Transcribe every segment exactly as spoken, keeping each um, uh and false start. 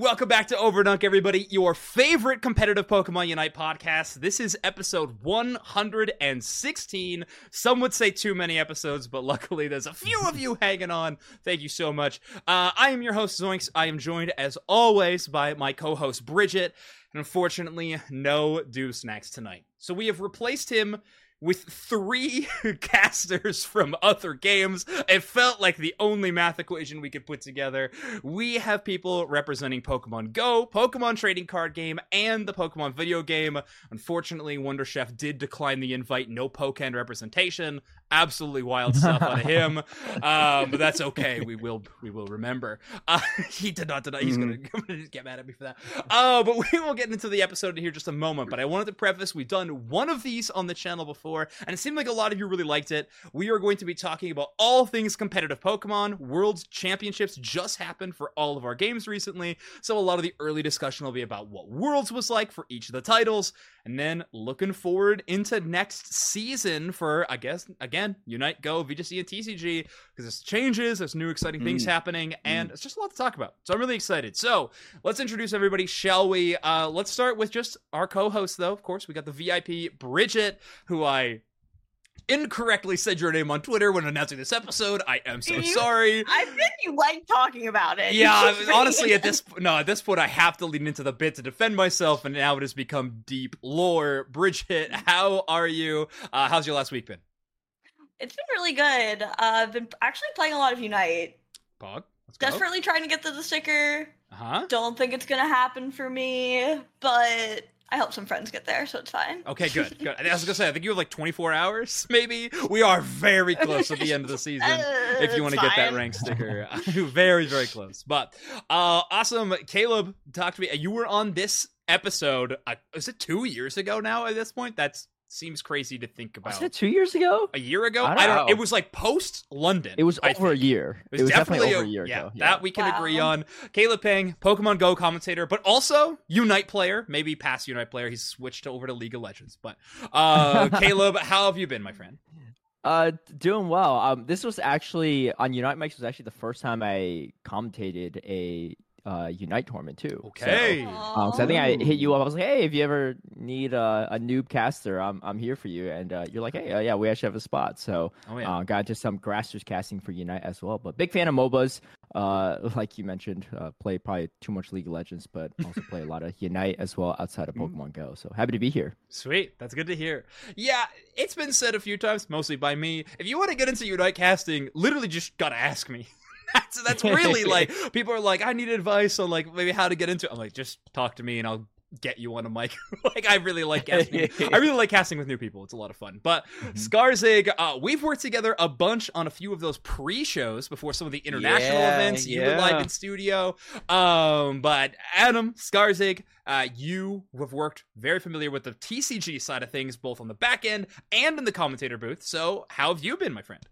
welcome back to Overdunk, everybody, your favorite competitive Pokemon Unite podcast. This is episode one hundred sixteen. Some would say too many episodes, but luckily there's a few of you hanging on. Thank you so much. Uh, I am your host, Zoinks. I am joined, as always, by my co-host, Bridget. And unfortunately, no Deuce Snacks tonight. So we have replaced him with three casters from other games. It felt like the only math equation we could put together. We have people representing Pokemon Go, Pokemon trading card game, and the Pokemon video game. Unfortunately, Wonder Chef did decline the invite. No Pokken representation. Absolutely wild stuff out of him. Um, but that's okay. We will we will remember. Uh, he did not deny. He's mm. going to get mad at me for that. Uh, but we will get into the episode in here just a moment. But I wanted to preface, we've done one of these on the channel before, and it seemed like a lot of you really liked it. We are going to be talking about all things competitive Pokemon. World Championships just happened for all of our games recently, so a lot of the early discussion will be about what Worlds was like for each of the titles, and then looking forward into next season for, I guess, again, Unite, Go, V G C, and T C G, because there's changes, there's new exciting things mm. happening, and mm. it's just a lot to talk about. So I'm really excited. So let's introduce everybody, shall we? Uh, let's start with just our co-host, though. Of course, we got the V I P, Bridget, who I incorrectly said your name on Twitter when announcing this episode. I am so you, sorry. I think you like talking about it. Yeah, I mean, honestly, at this no, at this point, I have to lean into the bit to defend myself, and now it has become deep lore. Bridget, how are you? Uh, how's your last week been? It's been really good. Uh, I've been actually playing a lot of Unite. Pog, let's go. Desperately trying to get to the sticker. Uh-huh. Don't think it's gonna happen for me, but I helped some friends get there, so it's fine. Okay, good, good. I was gonna say, I think you have like twenty-four hours, maybe. We are very close at the end of the season. uh, if you want to get that rank sticker, very, very close. But uh, awesome, Caleb, talk to me. You were on this episode. Uh, was it two years ago now? At this point, that's seems crazy to think about. Was it two years ago? A year ago? I don't, I don't know. know. It was like post London. It was I over think. a year. It was, it was definitely, definitely over a year yeah, ago. Yeah, that we can wow. agree on. Caleb Pang, Pokemon Go commentator, but also Unite player. Maybe past Unite player. He's switched over to League of Legends. But uh, Caleb, how have you been, my friend? Uh, doing well. Um, this was actually on Unite Mics. Was actually the first time I commentated a uh Unite tournament too. Okay. So, um, so I think I hit you up. I was like, hey, if you ever need a, a noob caster, I'm I'm here for you. And uh, you're like, hey, uh, yeah, we actually have a spot. So oh, yeah. uh, got into some grassroots casting for Unite as well. But big fan of MOBAs. Uh, like you mentioned, uh, play probably too much League of Legends, but also play a lot of Unite as well outside of Pokemon Go. So happy to be here. Sweet, that's good to hear. Yeah, it's been said a few times, mostly by me. If you want to get into Unite casting, literally just gotta ask me. That's that's really like, people are like, I need advice on like maybe how to get into it. I'm like, just talk to me and I'll get you on a mic. Like, I really like casting. I really like casting with new people. It's a lot of fun. But mm-hmm. Skarzig, uh, we've worked together a bunch on a few of those pre-shows before some of the international yeah, events. You yeah. were live in studio. Um, but Adam Skarzig, uh, you have worked very familiar with the T C G side of things, both on the back end and in the commentator booth. So how have you been, my friend?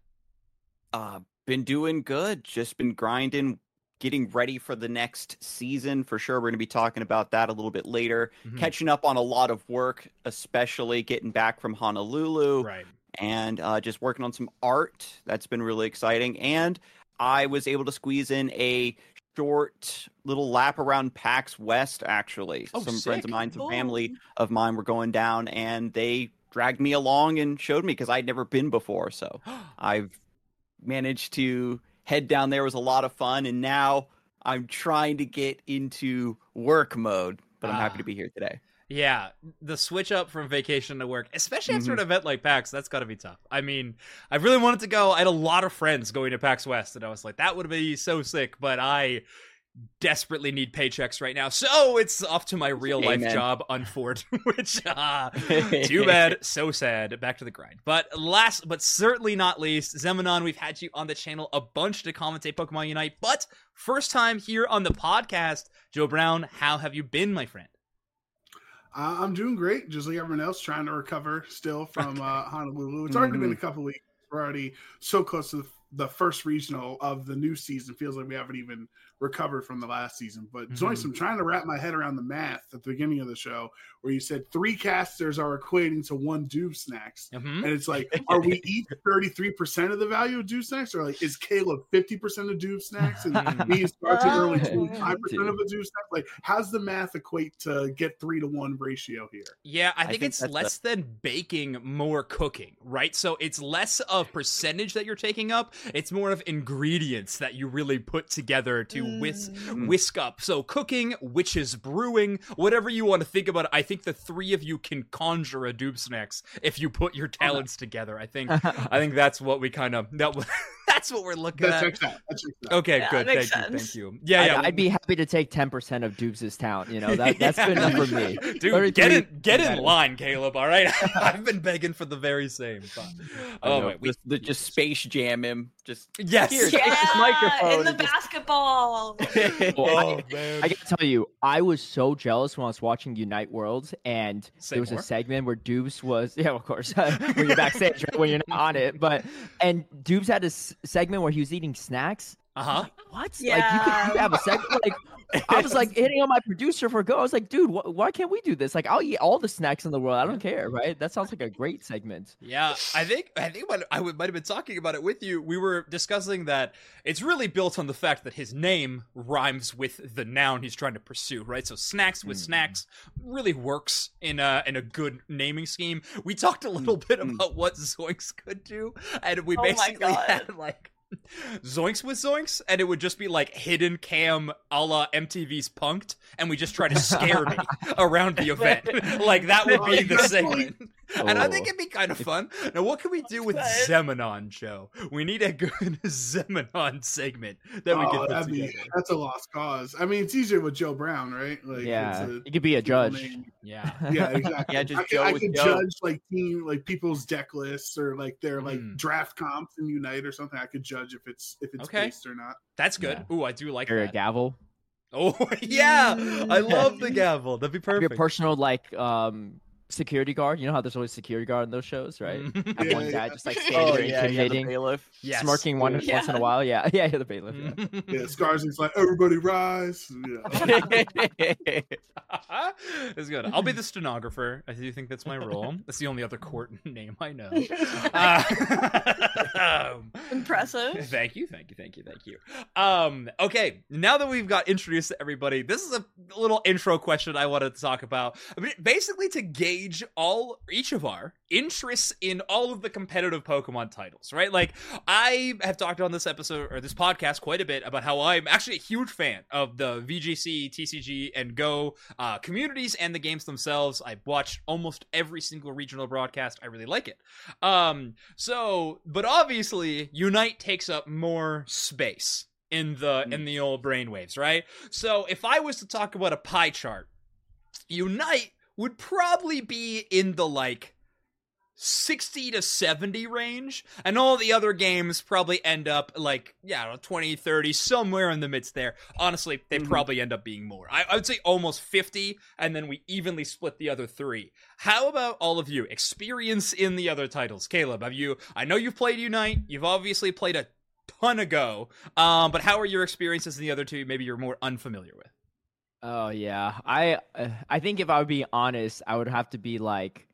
Uh, been doing good. Just been grinding, getting ready for the next season for sure. We're going to be talking about that a little bit later. Mm-hmm. Catching up on a lot of work, especially getting back from Honolulu. Right. And uh, just working on some art. That's been really exciting. And I was able to squeeze in a short little lap around PAX West, actually. Oh, some sick. friends of mine, some family of mine were going down, and they dragged me along and showed me because I'd never been before. So I've managed to head down there. It was a lot of fun, and now I'm trying to get into work mode, but I'm ah. happy to be here today. Yeah, the switch up from vacation to work, especially after mm-hmm. an event like PAX, that's got to be tough. I mean, I really wanted to go. I had a lot of friends going to PAX West, and I was like, that would be so sick, but I desperately need paychecks right now, so it's off to my real life Amen. job, unfortunate. Which, uh, too bad, so sad. Back to the grind. But last, but certainly not least, Zemanon, we've had you on the channel a bunch to commentate Pokemon Unite, but first time here on the podcast. Joe Brown, how have you been, my friend? Uh, I'm doing great, just like everyone else, trying to recover still from uh, Honolulu. It's already mm-hmm. been a couple weeks. We're already so close to the the first regional of the new season. Feels like we haven't even recovered from the last season. But Mm-hmm. Zoinks, I'm trying to wrap my head around the math at the beginning of the show where you said three casters are equating to one Doob Snacks. Mhm. And it's like, are we each thirty-three percent of the value of Doob Snacks? Or like, is Caleb fifty percent of Doob Snacks? And me and Spartan are only twenty-five percent of a Doob Snack? Like, how's the math equate to get three to one ratio here? Yeah, I I think, think it's that's less than baking, more cooking, right? So it's less of percentage that you're taking up. It's more of ingredients that you really put together to whisk, Mm. whisk up. So cooking, which is brewing, whatever you want to think about it. I think the three of you can conjure a Doob Snacks if you put your talents together. I think I think that's what we kind of that was, that's what we're looking That at. checks out. That checks out. Okay, Yeah, good. that Thank makes you. Thank sense. you. Yeah, I'd, yeah. I'd be happy to take ten percent of Dubes' talent. You know, that, that's good enough for me. Dude, get in, get in better. line, Caleb. All right, I've been begging for the very same. But, I oh, know, wait, we, just, the- just space jam him. Just yes. Here, take Yeah, this microphone in the and just- basketball. Well, Oh, I, man. I gotta tell you, I was so jealous when I was watching Unite Worlds, and Say there was more. a segment where Dubes was, yeah, of course, when you're backstage, right, when you're not on it, but and Dubes had a s- segment where he was eating snacks. Uh huh. What? Like you Yeah. could you have a segment like. I was like hitting on my producer for a go. I was like, dude, wh- why can't we do this? Like, I'll eat all the snacks in the world. I don't care, right? That sounds like a great segment. Yeah, I think I think when I would, might have been talking about it with you, we were discussing that it's really built on the fact that his name rhymes with the noun he's trying to pursue, right? So snacks with Mm. snacks really works in a in a good naming scheme. We talked a little bit Mm. about what Zoinks could do, and we Oh my basically God. had like Zoinks with Zoinks, and it would just be like hidden cam a la M T V's Punked, and we just try to scare me around the event. Like that would be the segment. And I think Oh. it'd be kind of fun. Now, what can we do with Good. Zemanon, Joe? We need a good Zemanon segment that we Oh, can put that'd be, together. that's a lost cause. I mean, it's easier with Joe Brown, right? Like, Yeah, it's a you could be a simple judge. name. Yeah. Yeah, exactly. Yeah, just I could, Joe I with could Joe. judge like team, like people's deck lists or like their like Mm. draft comps in Unite or something. I could judge if it's if it's Okay. based or not. That's good. Yeah. Ooh, I do like Or a that. gavel. Oh, yeah. I love the gavel. That'd be Have your perfect. personal like um security guard. You know how there's always security guard in those shows, right? Mhm. Have Yeah, one yeah. guy just like Oh, standing there yeah, yeah, the intimidating, bailiff. Yes. smirking one Yeah. once in a while. Yeah, yeah, the bailiff. Yeah. Yeah, Scars is like everybody rise. Yeah. It's good. I'll be the stenographer. I do think that's my role. That's the only other court name I know. Uh, um, Impressive. Thank you, thank you, thank you, thank you. Um, okay, now that we've got introduced to everybody, this is a little intro question I wanted to talk about. I mean, basically to gauge all each of our interests in all of the competitive Pokemon titles, right? Like, I have talked on this episode or this podcast quite a bit about how I'm actually a huge fan of the V G C, T C G, and Go uh, communities and the games themselves. I watch almost every single regional broadcast. I really like it. Um, so, but obviously, Unite takes up more space in the in the old brainwaves, right? So, if I was to talk about a pie chart, Unite would probably be in the like sixty to seventy range, and all the other games probably end up like, yeah, I don't know, twenty, thirty, somewhere in the midst there. Honestly, they Mhm. probably end up being more. I, I would say almost fifty, and then we evenly split the other three. How about all of you? Experience in the other titles. Caleb, have you, I know you've played Unite, you've obviously played a ton of Go, um, but how are your experiences in the other two maybe you're more unfamiliar with? Oh yeah, I uh, I think if I would be honest, I would have to be like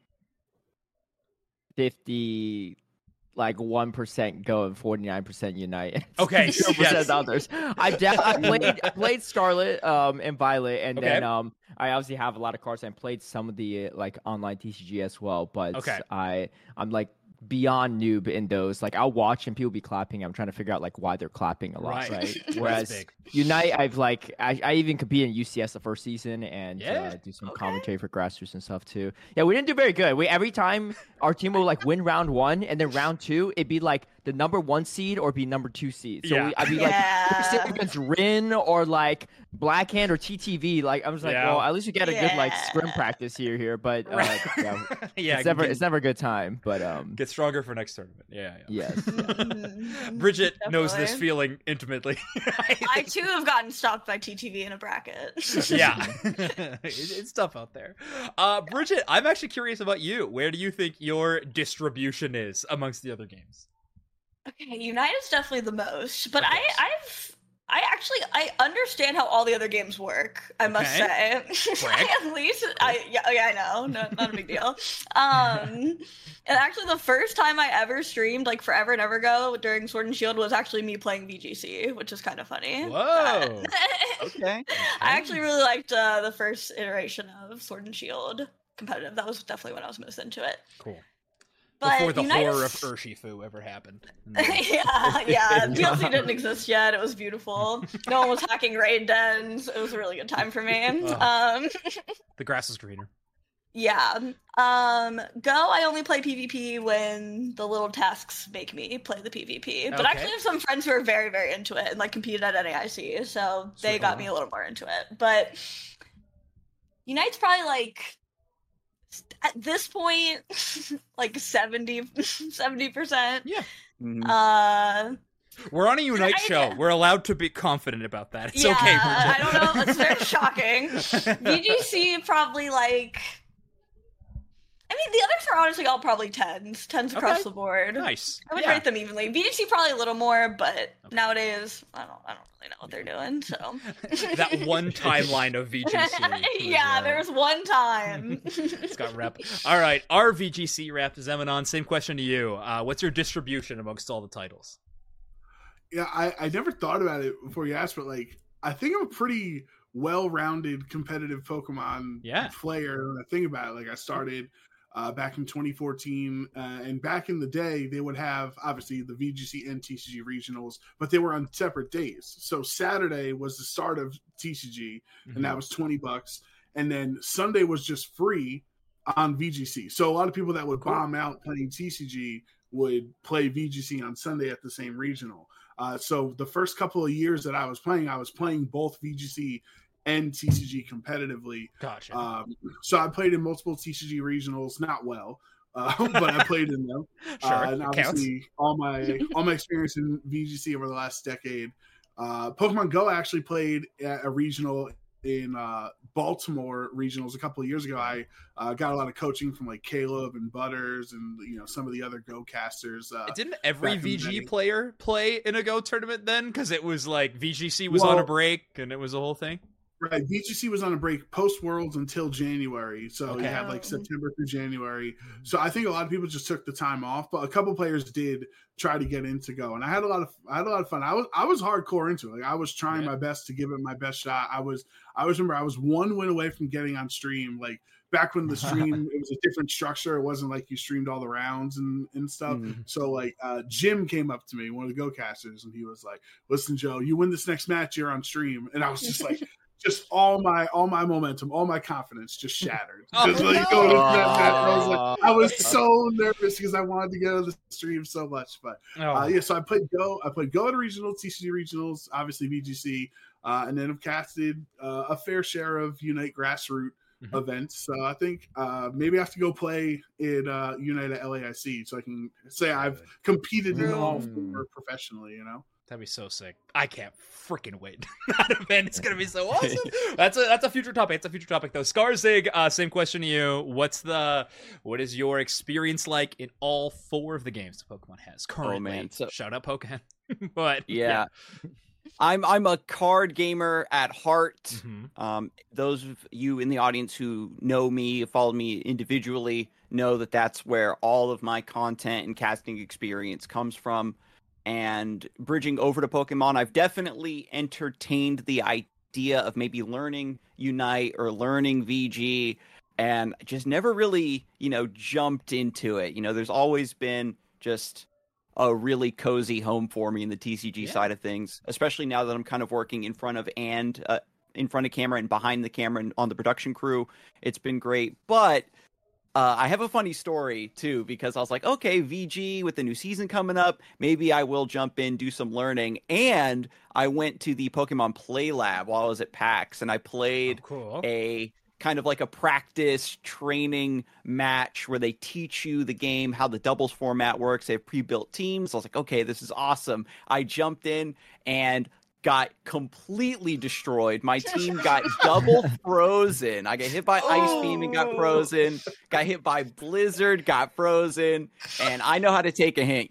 fifty, like one percent Go and forty nine percent Unite. Okay, zero yes. percent others. I de- I played I played Scarlet um and Violet, and Okay. then um I obviously have a lot of cards and played some of the uh, like online T C G as well. But Okay. I I'm like beyond noob in those. Like I'll watch and people be clapping. I'm trying to figure out like why they're clapping a lot, Right. right? That's Whereas big. Unite, I've like I, I even competed in U C S the first season and Yeah. uh, do some Okay. commentary for grassroots and stuff too. Yeah, we didn't do very good. We every time our team would like win round one and then round two, it'd be like the number one seed or be number two seed. So Yeah. we, I'd be like Yeah. sitting against Rin or like Blackhand or T T V. Like I was like, Yeah. well, at least we get a good like scrim Yeah. practice here here. But uh, yeah, yeah, it's never get, it's never a good time. But um, get stronger for next tournament. Yeah, yeah. yes. Mhm. Bridget knows this Definitely. feeling intimately. I too have gotten stopped by T T V in a bracket. yeah, It- it's tough out there. Uh, Bridget, I'm actually curious about you. Where do you think your distribution is amongst the other games? Okay, Unite is definitely the most, but I, I've, I actually, I understand how all the other games work. I must Okay. say, Brag. at least, I, yeah, yeah, I know, no, not a big deal. Um, and actually, the first time I ever streamed, like forever and ever ago, during Sword and Shield, was actually me playing V G C, which is kind of funny. Whoa. Okay. I actually really liked uh, the first iteration of Sword and Shield competitive. That was definitely when I was most into it. Cool. But Before the Unite horror of is- Urshifu ever happened. yeah, yeah. D L C didn't exist yet. It was beautiful. No one was hacking raid dens. It was a really good time for me. Oh. Um, The grass is greener. yeah. Um, Go, I only play PvP when the little tasks make me play the PvP. But Okay. I actually have some friends who are very, very into it and like competed at N A I C, so they Sweet. got me a little more into it. But Unite's probably like at this point, like seventy percent. Yeah. Mhm. Uh, We're on a Unite I- show. We're allowed to be confident about that. It's yeah, okay. I don't know. That's very shocking. V G C probably like. I mean, the others are honestly all probably tens, tens across Okay. the board. Nice. I would Yeah. rate them evenly. V G C probably a little more, but nowadays I don't. I don't really know what they're doing. So That one timeline of V G C. was, yeah, uh, there was one time. It's got rep. All right, our V G C rep, Zemanon. Same question to you. Uh, what's your distribution amongst all the titles? Yeah, I, I never thought about it before you asked, but like I think I'm a pretty well-rounded competitive Pokemon Yeah. player. When I think about it, like I started uh, back in twenty fourteen, uh, and back in the day, they would have obviously the V G C and T C G regionals, but they were on separate days. So Saturday was the start of T C G, and that was twenty bucks, and then Sunday was just free on V G C. So a lot of people that would Cool. bomb out playing T C G would play V G C on Sunday at the same regional. Uh, so the first couple of years that I was playing, I was playing both V G C and T C G competitively. Gotcha. Um, so I played in multiple T C G regionals, not well, uh, but I played in them. sure, Uh, and it counts. obviously, all my all my experience in V G C over the last decade. Uh, Pokemon Go actually played at a regional in uh, Baltimore regionals a couple of years ago. I uh, got a lot of coaching from like Caleb and Butters and you know some of the other Go casters. Uh, Didn't every back in the V G day. player play in a Go tournament then? Because it was like V G C was on a Well- break and it was a whole thing. Right, V G C was on a break post Worlds until January, so Okay. you had like Oh. September through January. So I think a lot of people just took the time off, but a couple players did try to get into Go, and I had a lot of I had a lot of fun. I was I was hardcore into it. Like I was trying Yeah. my best to give it my best shot. I was I was remember I was one win away from getting on stream. Like back when the stream it was a different structure. It wasn't like you streamed all the rounds and and stuff. Mhm. So like uh, Jim came up to me, one of the Go casters, and he was like, "Listen, Joe, you win this next match, you're on stream." And I was just like. Just all my all my momentum, all my confidence just shattered. Oh, Just, like, no. going into that match, I was like, I was so nervous because I wanted to get on the stream so much. But Oh, uh, yeah, so I played Go. I played Go at regional, T C G regionals, obviously V G C, uh, and then I've casted uh, a fair share of Unite grassroots Mhm. events. So I think uh, maybe I have to go play in uh, Unite at L A I C so I can say I've competed in all Mm. four professionally. You know. that'd be so sick. I can't freaking wait. That event is gonna be so awesome. That's a that's a future topic. It's a future topic though. Skarzig, uh, same question to you. What's the what is your experience like in all four of the games Pokemon has currently? man, so- Shout out Pokemon. But Yeah. I'm I'm a card gamer at heart. Mhm. Um, those of you in the audience who know me, follow me individually, know that that's where all of my content and casting experience comes from. And bridging over to Pokemon, I've definitely entertained the idea of maybe learning Unite or learning V G, and just never really, you know, jumped into it. You know, there's always been just a really cozy home for me in the T C G Yeah. side of things, especially now that I'm kind of working in front of and uh, in front of camera and behind the camera and on the production crew. It's been great, but uh, I have a funny story too, because I was like, okay, V G with the new season coming up, maybe I will jump in, do some learning. And I went to the Pokemon Play Lab while I was at PAX, and I played Oh, cool. a kind of like a practice training match where they teach you the game, how the doubles format works. They have pre-built teams. I was like, okay, this is awesome. I jumped in and got completely destroyed. My team got double frozen. I got hit by Ice Beam and got Oh. frozen. Got hit by Blizzard, got frozen. And I know how to take a hint, y'all.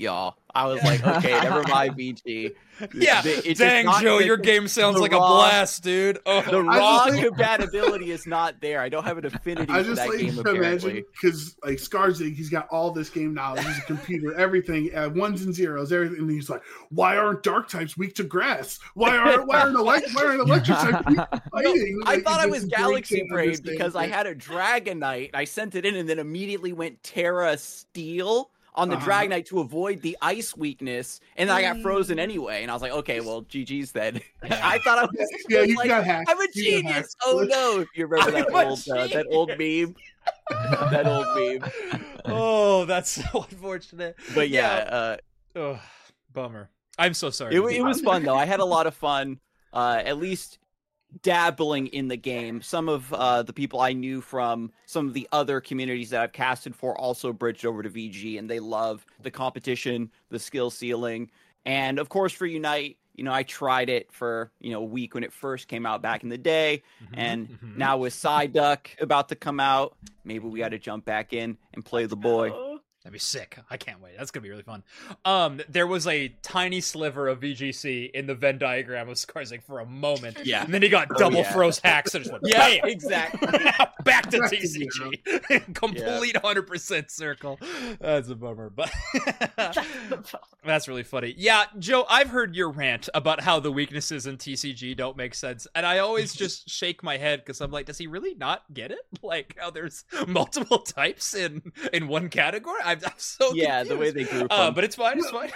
I was like, okay, never mind, B G. Yeah, The- it's dang, just not Joe, the- your game sounds the like a raw- blast, dude. Oh, The I raw just think- compatibility is not there. I don't have an affinity I for just that like game, to apparently. imagine because like Skarsgård, he's got all this game knowledge. He's a computer, everything, uh, ones and zeros, everything. And he's like, why aren't dark types weak to grass? Why aren't why aren't elect- why aren't electric types weak to fighting? I Like, thought it I just was breaks Galaxy down Brain this thing. because I had a Dragonite. I sent it in and then immediately went Terra Steel on the Uh-huh. Dragonite to avoid the ice weakness, and then I got frozen Mm. anyway. And I was like, okay, well, G G's then. I thought I was. Yeah, I was you like, got hacked. I'm a You got genius. hacked. Oh no! You remember that I'm a old uh, that old meme? that old meme. oh, that's so unfortunate. But yeah, uh, Oh, bummer. I'm so sorry. it, it was fun though. I had a lot of fun. Uh, at least dabbling in the game. Some of uh, the people I knew from some of the other communities that I've casted for also bridged over to V G, and they love the competition, the skill ceiling, and of course for Unite. You know, I tried it for you know a week when it first came out back in the day, Mhm, and mhm. now with Psyduck about to come out, maybe we got to jump back in and play the boy. Oh. That'd be sick. I can't wait. That's gonna be really fun. Um, there was a tiny sliver of V G C in the Venn diagram of Skarsgård for a moment. Yeah. And then he got Oh, double yeah. froze hacks and just went, Yeah, bam! exactly. Back to Back to T C G. Complete one hundred percent circle. That's a bummer, but that's really funny. Yeah, Joe, I've heard your rant about how the weaknesses in T C G don't make sense. And I always just shake my head because I'm like, does he really not get it? Like how there's multiple types in, in one category? I'm, I'm so Yeah, the way confused. they group Uh, them. but it's fine. It's fine.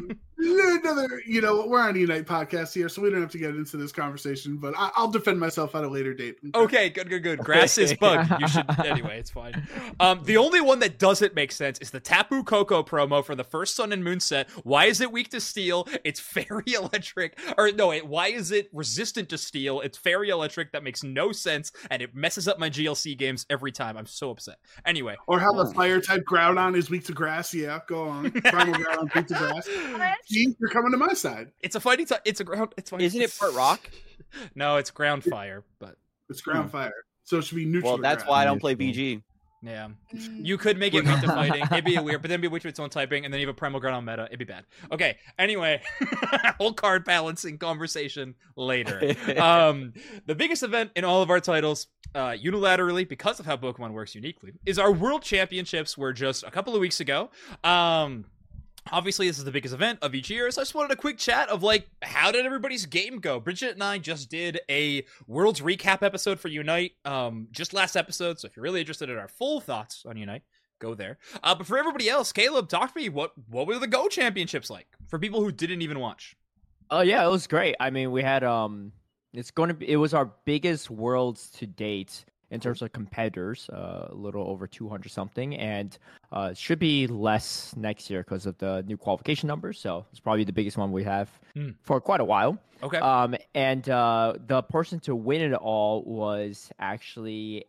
Another, you know, we're on a Unite podcast here, so we don't have to get into this conversation. But I, I'll defend myself at a later date. Okay, good, good, good. Grass is bug. You should anyway. It's fine. Um, the only one that doesn't make sense is the Tapu Koko promo for the first Sun and Moon set. Why is it weak to steel? It's fairy electric. Or no, wait, why is it resistant to steel? It's fairy electric. That makes no sense, and it messes up my G L C games every time. I'm so upset. Anyway, Or how the fire type Groudon is weak to grass. Yeah, go on. Primal Groudon weak to grass. See, you're coming to my side. it's a fighting type. It's a ground. It's fine. Isn't it part rock? No, it's ground fire. But It's ground fire, so it should be neutral. Well, to that's grass. why I don't play B G. yeah. Mm. You could make it weak to fighting. It'd be weird, but then it'd be weak to its own typing, and then you have a primal ground on meta. It'd be bad. Okay. Anyway, whole card balancing conversation later. Um, the biggest event in all of our titles, uh, unilaterally because of how Pokemon works uniquely, is our World Championships. Were just a couple of weeks ago. Um. Obviously, this is the biggest event of each year, so I just wanted a quick chat of, like, how did everybody's game go? Bridget and I just did a Worlds recap episode for Unite, um, just last episode, so if you're really interested in our full thoughts on Unite, go there. Uh, but for everybody else, Caleb, talk to me, what, what were the Go Championships like? For people who didn't even watch. Oh yeah, it was great. I mean, we had um, it's going to be it was our biggest Worlds to date in terms of competitors, uh, a little over two hundred something, and uh, should be less next year because of the new qualification numbers. So it's probably the biggest one we have Mm. for quite a while. Okay. Um, and uh, the person to win it all was actually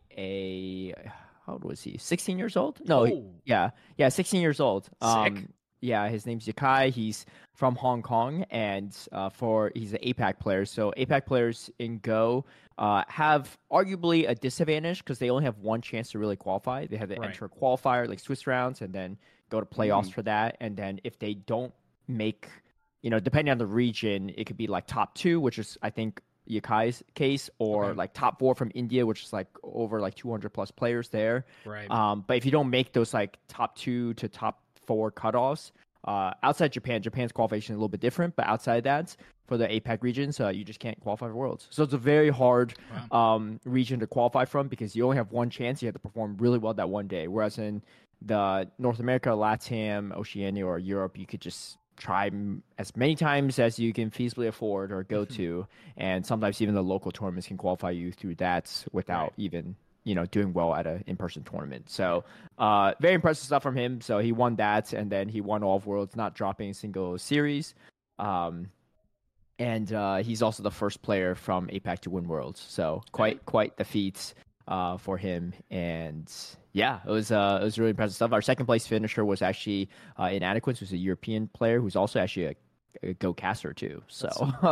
a how old was he? sixteen years old? No, he- Oh. yeah, yeah, sixteen years old. Sick. Um, yeah, his name's Yakai. He's from Hong Kong, and uh, for he's an APAC player. So APAC players in Go uh, have arguably a disadvantage because they only have one chance to really qualify. They have to Right. enter a qualifier like Swiss rounds, and then go to playoffs for that. And then if they don't make, you know, depending on the region, it could be like top two, which is I think Yakai's case, or Okay. like top four from India, which is like over like two hundred plus players there. Right. Um, but if you don't make those like top two to top four cutoffs, uh, outside Japan, Japan's qualification is a little bit different, but outside that, for the APAC regions, uh, you just can't qualify for Worlds. So it's a very hard um, region to qualify from because you only have one chance. You have to perform really well that one day. Whereas in the North America, LATAM, Oceania, or Europe, you could just try m- as many times as you can feasibly afford or go to, and sometimes even the local tournaments can qualify you through that without Right. even you know doing well at an in-person tournament. So uh, very impressive stuff from him. So he won that, and then he won all of Worlds, not dropping a single series. Um, and uh, he's also the first player from APAC to win Worlds. So quite quite the feat uh, for him. And yeah, it was uh, it was really impressive stuff. Our second place finisher was actually uh, in Inadequates, who's a European player who's also actually a a Go caster too. So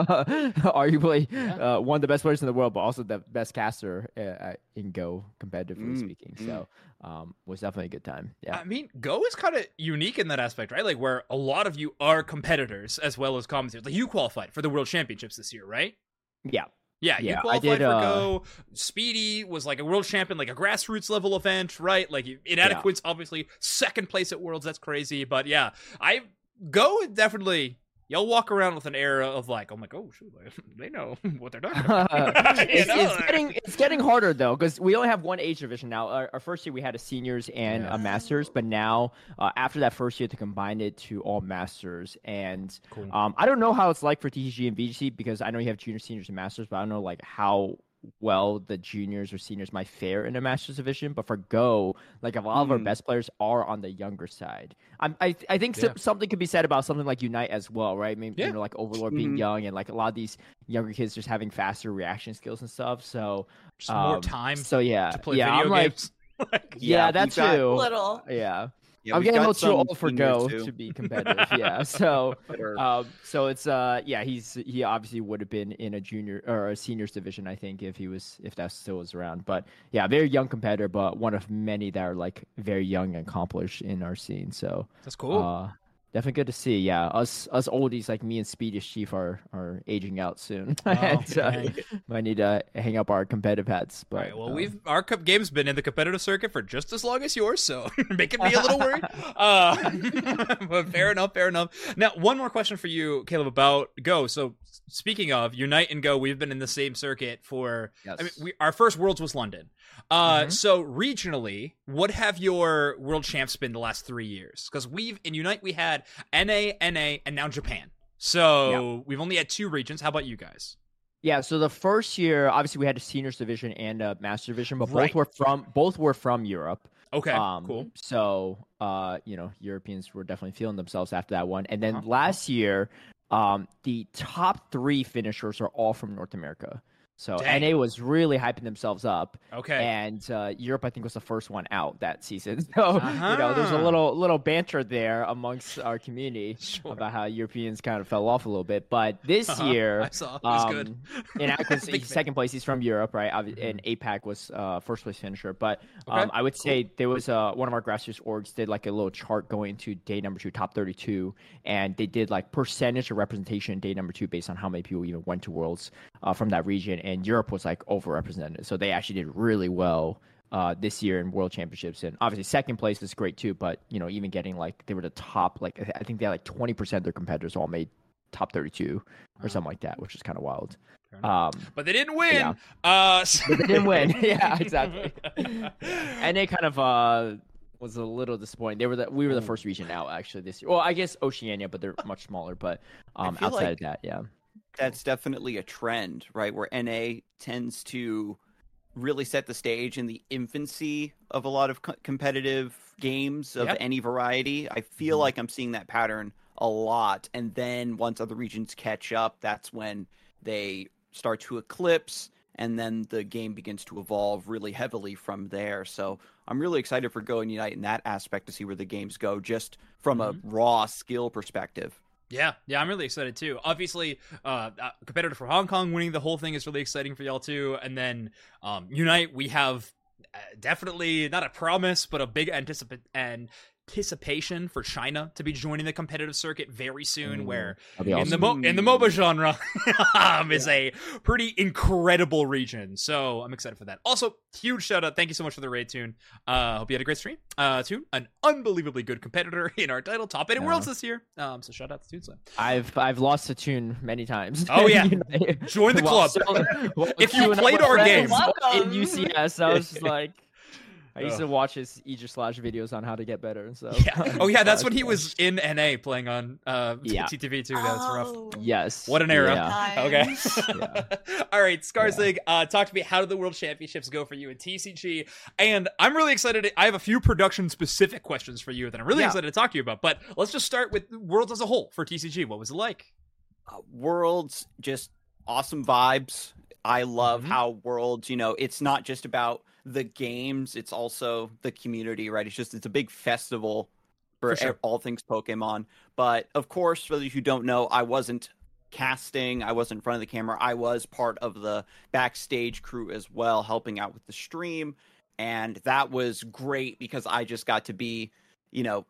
arguably Yeah. uh, one of the best players in the world, but also the best caster uh, in Go competitively Mm, speaking. mm. So um, was definitely a good time. Yeah. I mean, Go is kind of unique in that aspect, right? Like where a lot of you are competitors as well as commentators. Like you qualified for the World Championships this year, right? Yeah. Yeah, you Yeah, I qualified did, for uh, Go. Speedy was like a world champion, like a grassroots level event, right? Like Inadequate's obviously second place at Worlds. That's crazy, but yeah, I Go definitely. You'll walk around with an air of like, I'm like, oh shoot, they know what they're talking about. You it's, know? it's getting it's getting harder though because we only have one age division now. Our, our first year we had a seniors and Yeah. a masters, but now uh, after that first year to combine it to all masters. And Cool. um, I don't know how it's like for T C G and V G C because I know you have juniors, seniors, and masters, but I don't know like how well the juniors or seniors might fare in a masters division. But for Go, like a lot of our Hmm. best players are on the younger side. I'm, I I think Yeah. so- something could be said about something like Unite as well, right? I mean, Yeah. you know, like Overlord being Mhm. young and like a lot of these younger kids just having faster reaction skills and stuff. So Just more um, time So yeah, to play yeah, video I'm like, games. Like, yeah, Yeah, that we've got- too. Little. Yeah, Yeah, I'm we've getting a got little too some old for seniors, Go too, to be competitive. Yeah, so that are- um, so it's uh, yeah, he's he obviously would have been in a junior or a seniors division, I think, if he was if that still was around. But yeah, very young competitor, but one of many that are like very young and accomplished in our scene. So that's cool. uh, definitely good to see. Yeah, us us oldies like me and Speedy Chief are are aging out soon, Oh, and uh, dang. might need to hang up our competitive hats. But All right, well, um, we've our cup game's been in the competitive circuit for just as long as yours, so making me a little worried. Uh, but fair enough, fair enough. Now, one more question for you, Caleb, about Go. So, speaking of Unite and Go, we've been in the same circuit for. yes. I mean, we, our first Worlds was London. Uh, Mhm. So regionally, what have your world champs been the last three years? Because we've in Unite we had N A, N A, and now Japan. So we've only had two regions. How about you guys? Yeah, so the first year, obviously, we had a seniors division and a master division, but Right. both were from both were from Europe. Okay, um, cool. So, uh, you know, Europeans were definitely feeling themselves after that one. And then Uh-huh. last year, um, the top three finishers are all from North America. So Dang. N A was really hyping themselves up, Okay. and uh, Europe, I think, was the first one out that season. So you know, there's a Uh-huh. little little banter there amongst our community Sure. about how Europeans kind of fell off a little bit. But this Uh-huh. year, I saw. It was um, good. and because Big he's fan. second place, he's from Europe, right? Obvi- Mhm. And APAC was uh, first place finisher. But Okay, um, I would say there was uh, one of our grassroots orgs did like a little chart going to day number two, top thirty-two, and they did like percentage of representation in day number two based on how many people even went to Worlds uh, from that region. And Europe was like overrepresented, so they actually did really well uh, this year in World Championships. And obviously, second place is great too. But you know, even getting like they were the top, like I think they had like twenty percent of their competitors all made top thirty-two or Wow. something like that, which is kind of wild. Fair enough. Um, But they didn't win. yeah. Uh, so- but they didn't win. Yeah, exactly. And they kind of uh, was a little disappointing. They were the we were the Ooh. first region out actually this year. Well, I guess Oceania, but they're much smaller. But um, feel outside like- of that, yeah. that's definitely a trend, right? Where N A tends to really set the stage in the infancy of a lot of co- competitive games of Yep. any variety. I feel Mhm. like I'm seeing that pattern a lot. And then once other regions catch up, that's when they start to eclipse. And then the game begins to evolve really heavily from there. So I'm really excited for Go and Unite in that aspect to see where the games go, just from a raw skill perspective. Yeah, yeah, I'm really excited too. Obviously, uh, uh, competitor from Hong Kong winning the whole thing is really exciting for y'all too. And then um, Unite, we have uh, definitely not a promise, but a big anticip- anticipation for China to be joining the competitive circuit very soon. Mm, where That'd be in awesome. the mo- in the MOBA genre um, is a pretty incredible region. So I'm excited for that. Also, huge shout out! Thank you so much for the raid, Tune. Uh, hope you had a great stream. Uh, Tune, an unbelievably good competitor in our title, top eight in Yeah. Worlds this year. Um, so shout out to Tune Slam. I've I've lost to Tune many times. Oh, yeah. You know, Join the while club. still- while If you Tune and I played were our friends game. in Welcome. U C S, I was just like. I used Ugh. to watch his Aegis Slash videos on how to get better and stuff. Yeah. Oh yeah, that's when he was in N A playing on uh, Yeah. T T V too. That's rough. Oh. Yes. What an era. Yeah. Okay. Times. All right, Skarsig, uh, talk to me. How did the World Championships go for you in T C G? And I'm really excited. To, I have a few production-specific questions for you that I'm really Yeah. excited to talk to you about. But let's just start with Worlds as a whole for T C G. What was it like? Uh, Worlds, just awesome vibes. I love Mhm. how Worlds, you know, it's not just about the games, it's also the community, right? It's just, it's a big festival for, For sure. e- all things Pokemon. But of course, for those who don't know, I wasn't casting, I wasn't in front of the camera. I was part of the backstage crew as well, helping out with the stream. And that was great because I just got to be, you know,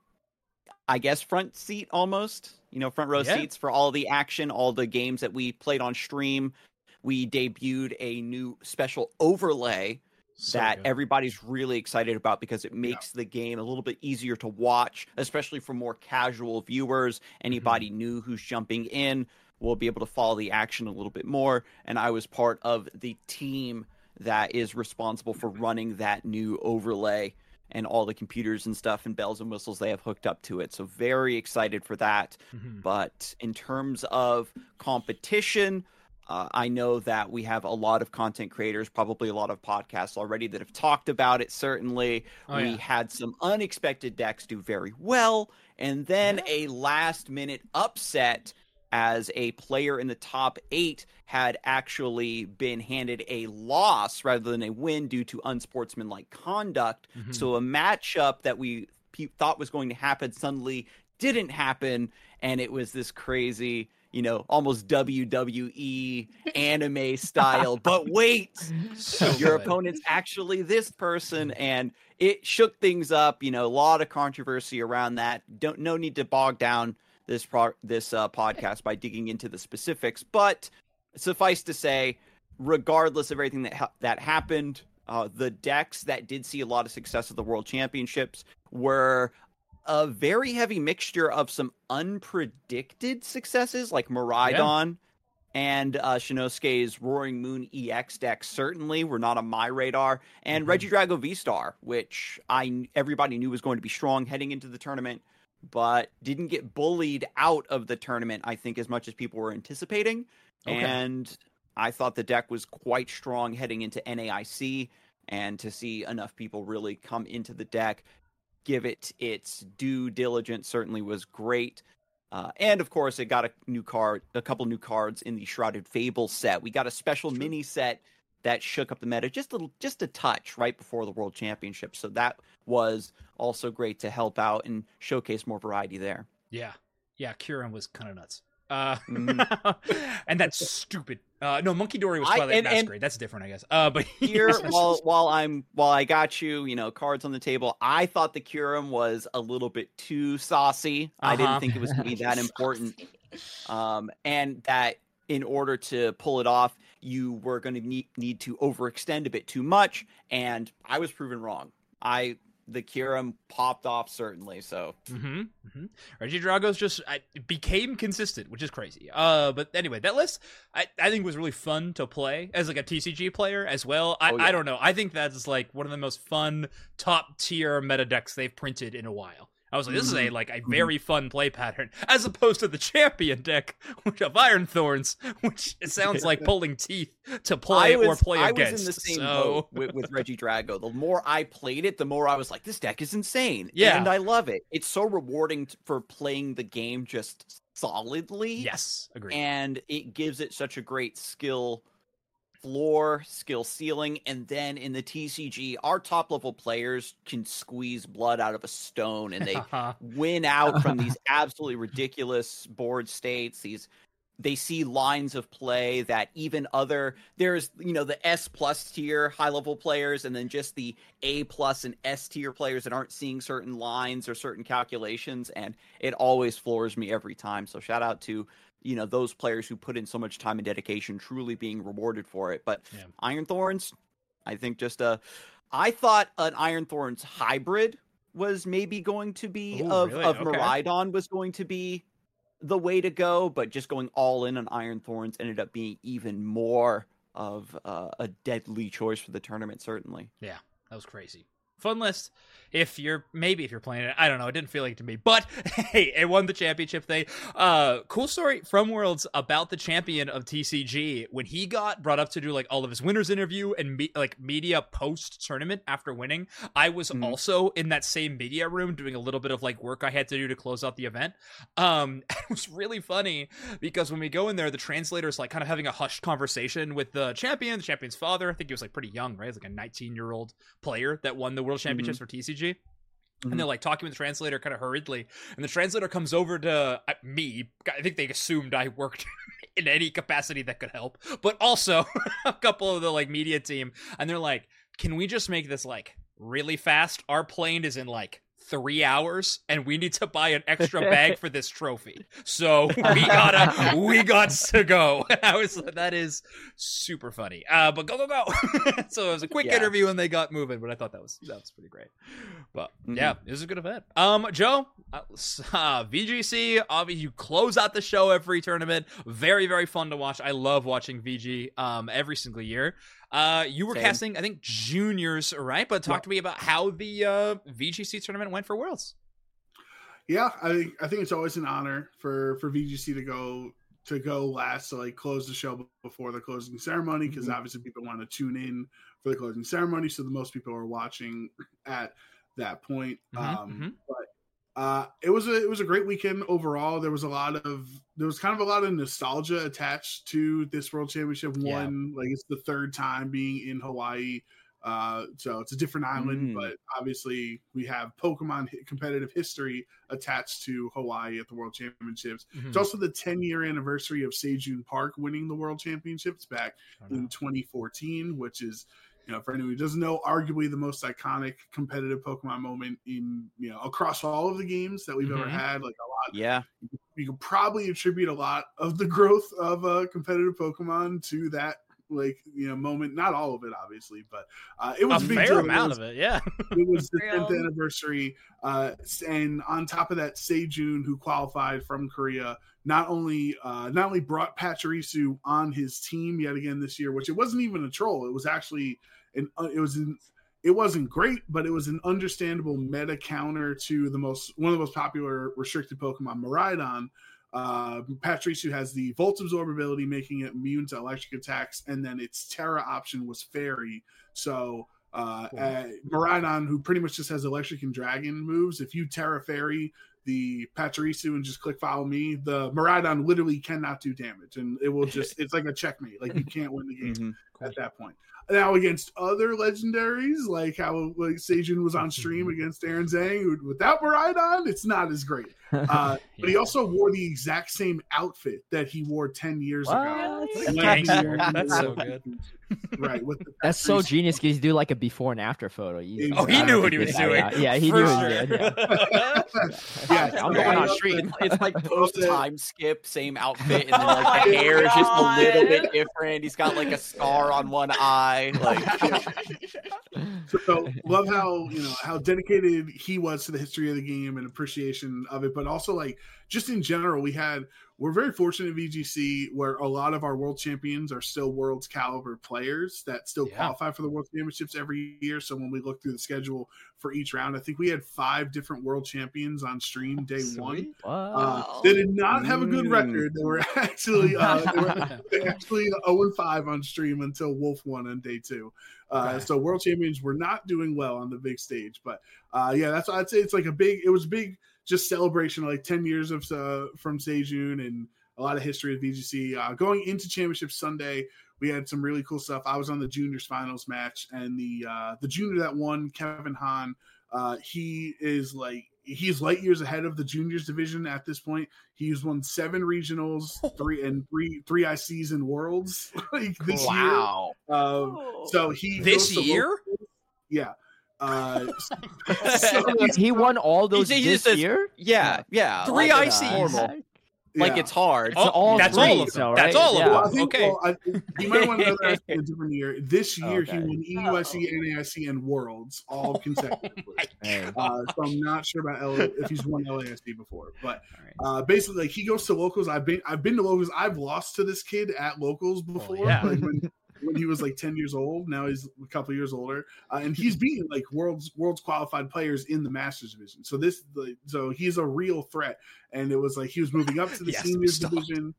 I guess front seat almost, you know, front row Yeah. seats for all the action, all the games that we played on stream. We debuted a new special overlay So that good. everybody's really excited about because it makes the game a little bit easier to watch, especially for more casual viewers. Anybody new who's jumping in will be able to follow the action a little bit more. And I was part of the team that is responsible for running that new overlay and all the computers and stuff and bells and whistles they have hooked up to it. So very excited for that. Mhm. But in terms of competition, uh, I know that we have a lot of content creators, probably a lot of podcasts already that have talked about it. Certainly, Oh, we yeah. had some unexpected decks do very well. And then a last minute upset as a player in the top eight had actually been handed a loss rather than a win due to unsportsmanlike conduct. Mhm. So a matchup that we pe- thought was going to happen suddenly didn't happen, and it was this crazy, you know, almost W W E anime style. But wait, So your good. opponent's actually this person, and it shook things up. You know, a lot of controversy around that. Don't no need to bog down this pro- this uh, podcast by digging into the specifics, but suffice to say, regardless of everything that ha- that happened, uh, the decks that did see a lot of success at the World Championships were a very heavy mixture of some unpredicted successes, like Miraidon and uh, Shinosuke's Roaring Moon E X deck certainly were not on my radar, and Mhm. Regidrago V-Star, which I everybody knew was going to be strong heading into the tournament, but didn't get bullied out of the tournament, I think, as much as people were anticipating. Okay. And I thought the deck was quite strong heading into N A I C, and to see enough people really come into the deck, give it its due diligence, certainly was great. Uh, and of course, it got a new card, a couple new cards in the Shrouded Fable set. We got a special Sure. mini set that shook up the meta just a just a touch right before the World Championship. So that was also great to help out and showcase more variety there. Yeah. Yeah, Kieran was kind of nuts. Uh, Mhm. and that's stupid. Uh, no, Monkey Dory was I- Twilight and- and- Masquerade. That's different, I guess. Uh, but Here, while while I'm while I got you, you know, cards on the table, I thought the Kyurem was a little bit too saucy. I Uh-huh. didn't think it was going to be that important. Um, and that in order to pull it off, you were going to need, need to overextend a bit too much, and I was proven wrong. I the Kyurem popped off certainly. So Mm-hmm. mm-hmm. Regidrago's just I, became consistent, which is crazy. Uh, but anyway, that list I, I think was really fun to play as like a T C G player as well. I, Oh, yeah. I don't know. I think that's like one of the most fun top tier meta decks they've printed in a while. I was like, this is a like a very fun play pattern as opposed to the champion deck which of Iron Thorns, which it sounds like pulling teeth to play I was, or play I against. was in the same so... boat with, with Regidrago. The more I played it, the more I was like, this deck is insane. Yeah. And I love it. It's so rewarding t- for playing the game just solidly. Yes, agreed. And it gives it such a great skill floor, skill ceiling. And then in the T C G, our top level players can squeeze blood out of a stone and they win out from these absolutely ridiculous board states. These they see lines of play that even other there's you know the S plus tier high level players and then just the A plus and S tier players that aren't seeing certain lines or certain calculations, and it always floors me every time. So shout out to you know those players who put in so much time and dedication, truly being rewarded for it. But Yeah. Iron Thorns, I think just a I thought an Iron Thorns hybrid was maybe going to be Ooh, of really? of Okay. Miraidon was going to be the way to go, but just going all in on Iron Thorns ended up being even more of uh, a deadly choice for the tournament. Certainly, Yeah, that was crazy. Fun list. If you're maybe if you're playing it, I don't know. It didn't feel like it to me, but hey, it won the championship thing. Uh, cool story from Worlds about the champion of T C G when he got brought up to do like all of his winners interview and me- like media post tournament after winning. I was Mhm. also in that same media room doing a little bit of like work I had to do to close out the event. Um, it was really funny because when we go in there, the translator's like kind of having a hushed conversation with the champion, the champion's father. I think he was like pretty young, right? He's like a nineteen year old player that won the world championships for T C G. And they're like talking with the translator kind of hurriedly. And the translator comes over to uh, me. I think they assumed I worked in any capacity that could help. But also a couple of the like media team. And they're like, can we just make this like really fast? Our plane is in like three hours and we need to buy an extra bag for this trophy. So we gotta, we got to go. I was that is super funny. Uh, but go, go, go. So it was a quick Yeah. interview and they got moving, but I thought that was, that was pretty great. But Mhm. yeah, it was a good event. Um, Joe, uh, V G C, obviously you close out the show every tournament. Very, very fun to watch. I love watching V G um, every single year. Uh, you were Same. casting, I think, juniors, right? But talk Yeah. to me about how the uh, V G C tournament went for Worlds. Yeah, I think I think it's always an honor for for V G C to go to go last to like close the show before the closing ceremony because Mhm. obviously people want to tune in for the closing ceremony, so the most people are watching at that point. Mhm, um, mhm. But uh, it was a it was a great weekend overall. There was a lot of there was kind of a lot of nostalgia attached to this World Championship. Yeah. One like it's the third time being in Hawaii. Uh, so it's a different island, Mm. but obviously we have Pokemon hi- competitive history attached to Hawaii at the World Championships. It's also the ten year anniversary of Seijun Park winning the World Championships back in twenty fourteen, which is, you know, for anyone who doesn't know, arguably the most iconic competitive Pokemon moment in, you know, across all of the games that we've ever Mhm. had. Like a lot, Yeah. you could probably attribute a lot of the growth of uh, competitive Pokemon to that, like, you know, moment. Not all of it, obviously, but uh, it A was a big fair deal. amount It was- of it, yeah. it was the Real. tenth anniversary, uh, and on top of that, Seijun, who qualified from Korea, not only uh, not only brought Pachirisu on his team yet again this year, which it wasn't even a troll. It was actually an uh, it was an, it wasn't great, but it was an understandable meta counter to the most one of the most popular restricted Pokemon, Miraidon. Uh, Pachirisu has the Volt Absorb ability, making it immune to electric attacks, and then its Terra option was Fairy. So uh, Cool. uh, Miraidon, who pretty much just has electric and dragon moves, if you Terra Fairy the Pachirisu and just click follow me, the Miraidon literally cannot do damage, and it will just it's like a checkmate. Like you can't win the game Mhm. at that point. Now against other legendaries, like how like Seijun was on stream against Aaron Zhang, who, without Miraidon, it's not as great. Uh, But he also wore the exact same outfit that he wore ten years ago. What? When he Gangster. won the That's so World good. Championship. Right. With the That's so Pachirisu. genius because you do like a before and after photo. You- Oh, he I knew don't what he think was they- doing. Yeah, yeah, he For knew sure. what he was doing. Yeah. Yeah, I'm yeah, going on yeah. stream. It's, it's like post time skip, same outfit, and then Oh like my the hair is just a little God. bit different. He's got like a scar on one eye. Like So love how you know how dedicated he was to the history of the game and appreciation of it, but also like just in general, we had we're very fortunate at V G C where a lot of our world champions are still world's caliber players that still Yeah. qualify for the world championships every year. So when we look through the schedule for each round, I think we had five different world champions on stream day one. Sweet. What? Uh, Wow. they did not have a good Mm. record. They were actually uh, they were they actually zero and five on stream until Wolf won on day two. Uh, Okay. So world champions were not doing well on the big stage. But uh, yeah, that's why I'd say it's like a big. It was big, just celebration of like ten years of uh, from Seijun and a lot of history of V G C. Uh, going into Championship Sunday, we had some really cool stuff. I was on the juniors finals match, and the uh, the junior that won, Kevin Hahn. Uh, he is like he's light years ahead of the juniors division at this point. He's won seven regionals, three and three three I Cs and worlds like this wow. year. Um, so he This goes to year? local- yeah. Uh, so he's- he won all those he this just says- year. Yeah, yeah. Three like, I it's Cs. normal. Like yeah. it's hard. Oh, all that's three, all of them. so, That's right? all of Yeah. Well, I them. think, Okay. well, I, you might want to know that a different year. This year, he Okay. won E U I C, N A I C, and Worlds all consecutively. Hey. Uh, so I'm not sure about L- if he's won L A S D before, but All right. uh, basically, like he goes to locals. I've been I've been to locals. I've lost to this kid at locals before, yeah. like when, when he was like ten years old. Now he's a couple years older, uh, and he's beaten like world's world's qualified players in the Masters division. So this, like, so he's a real threat. And it was like he was moving up to the Yes, seniors stop. division.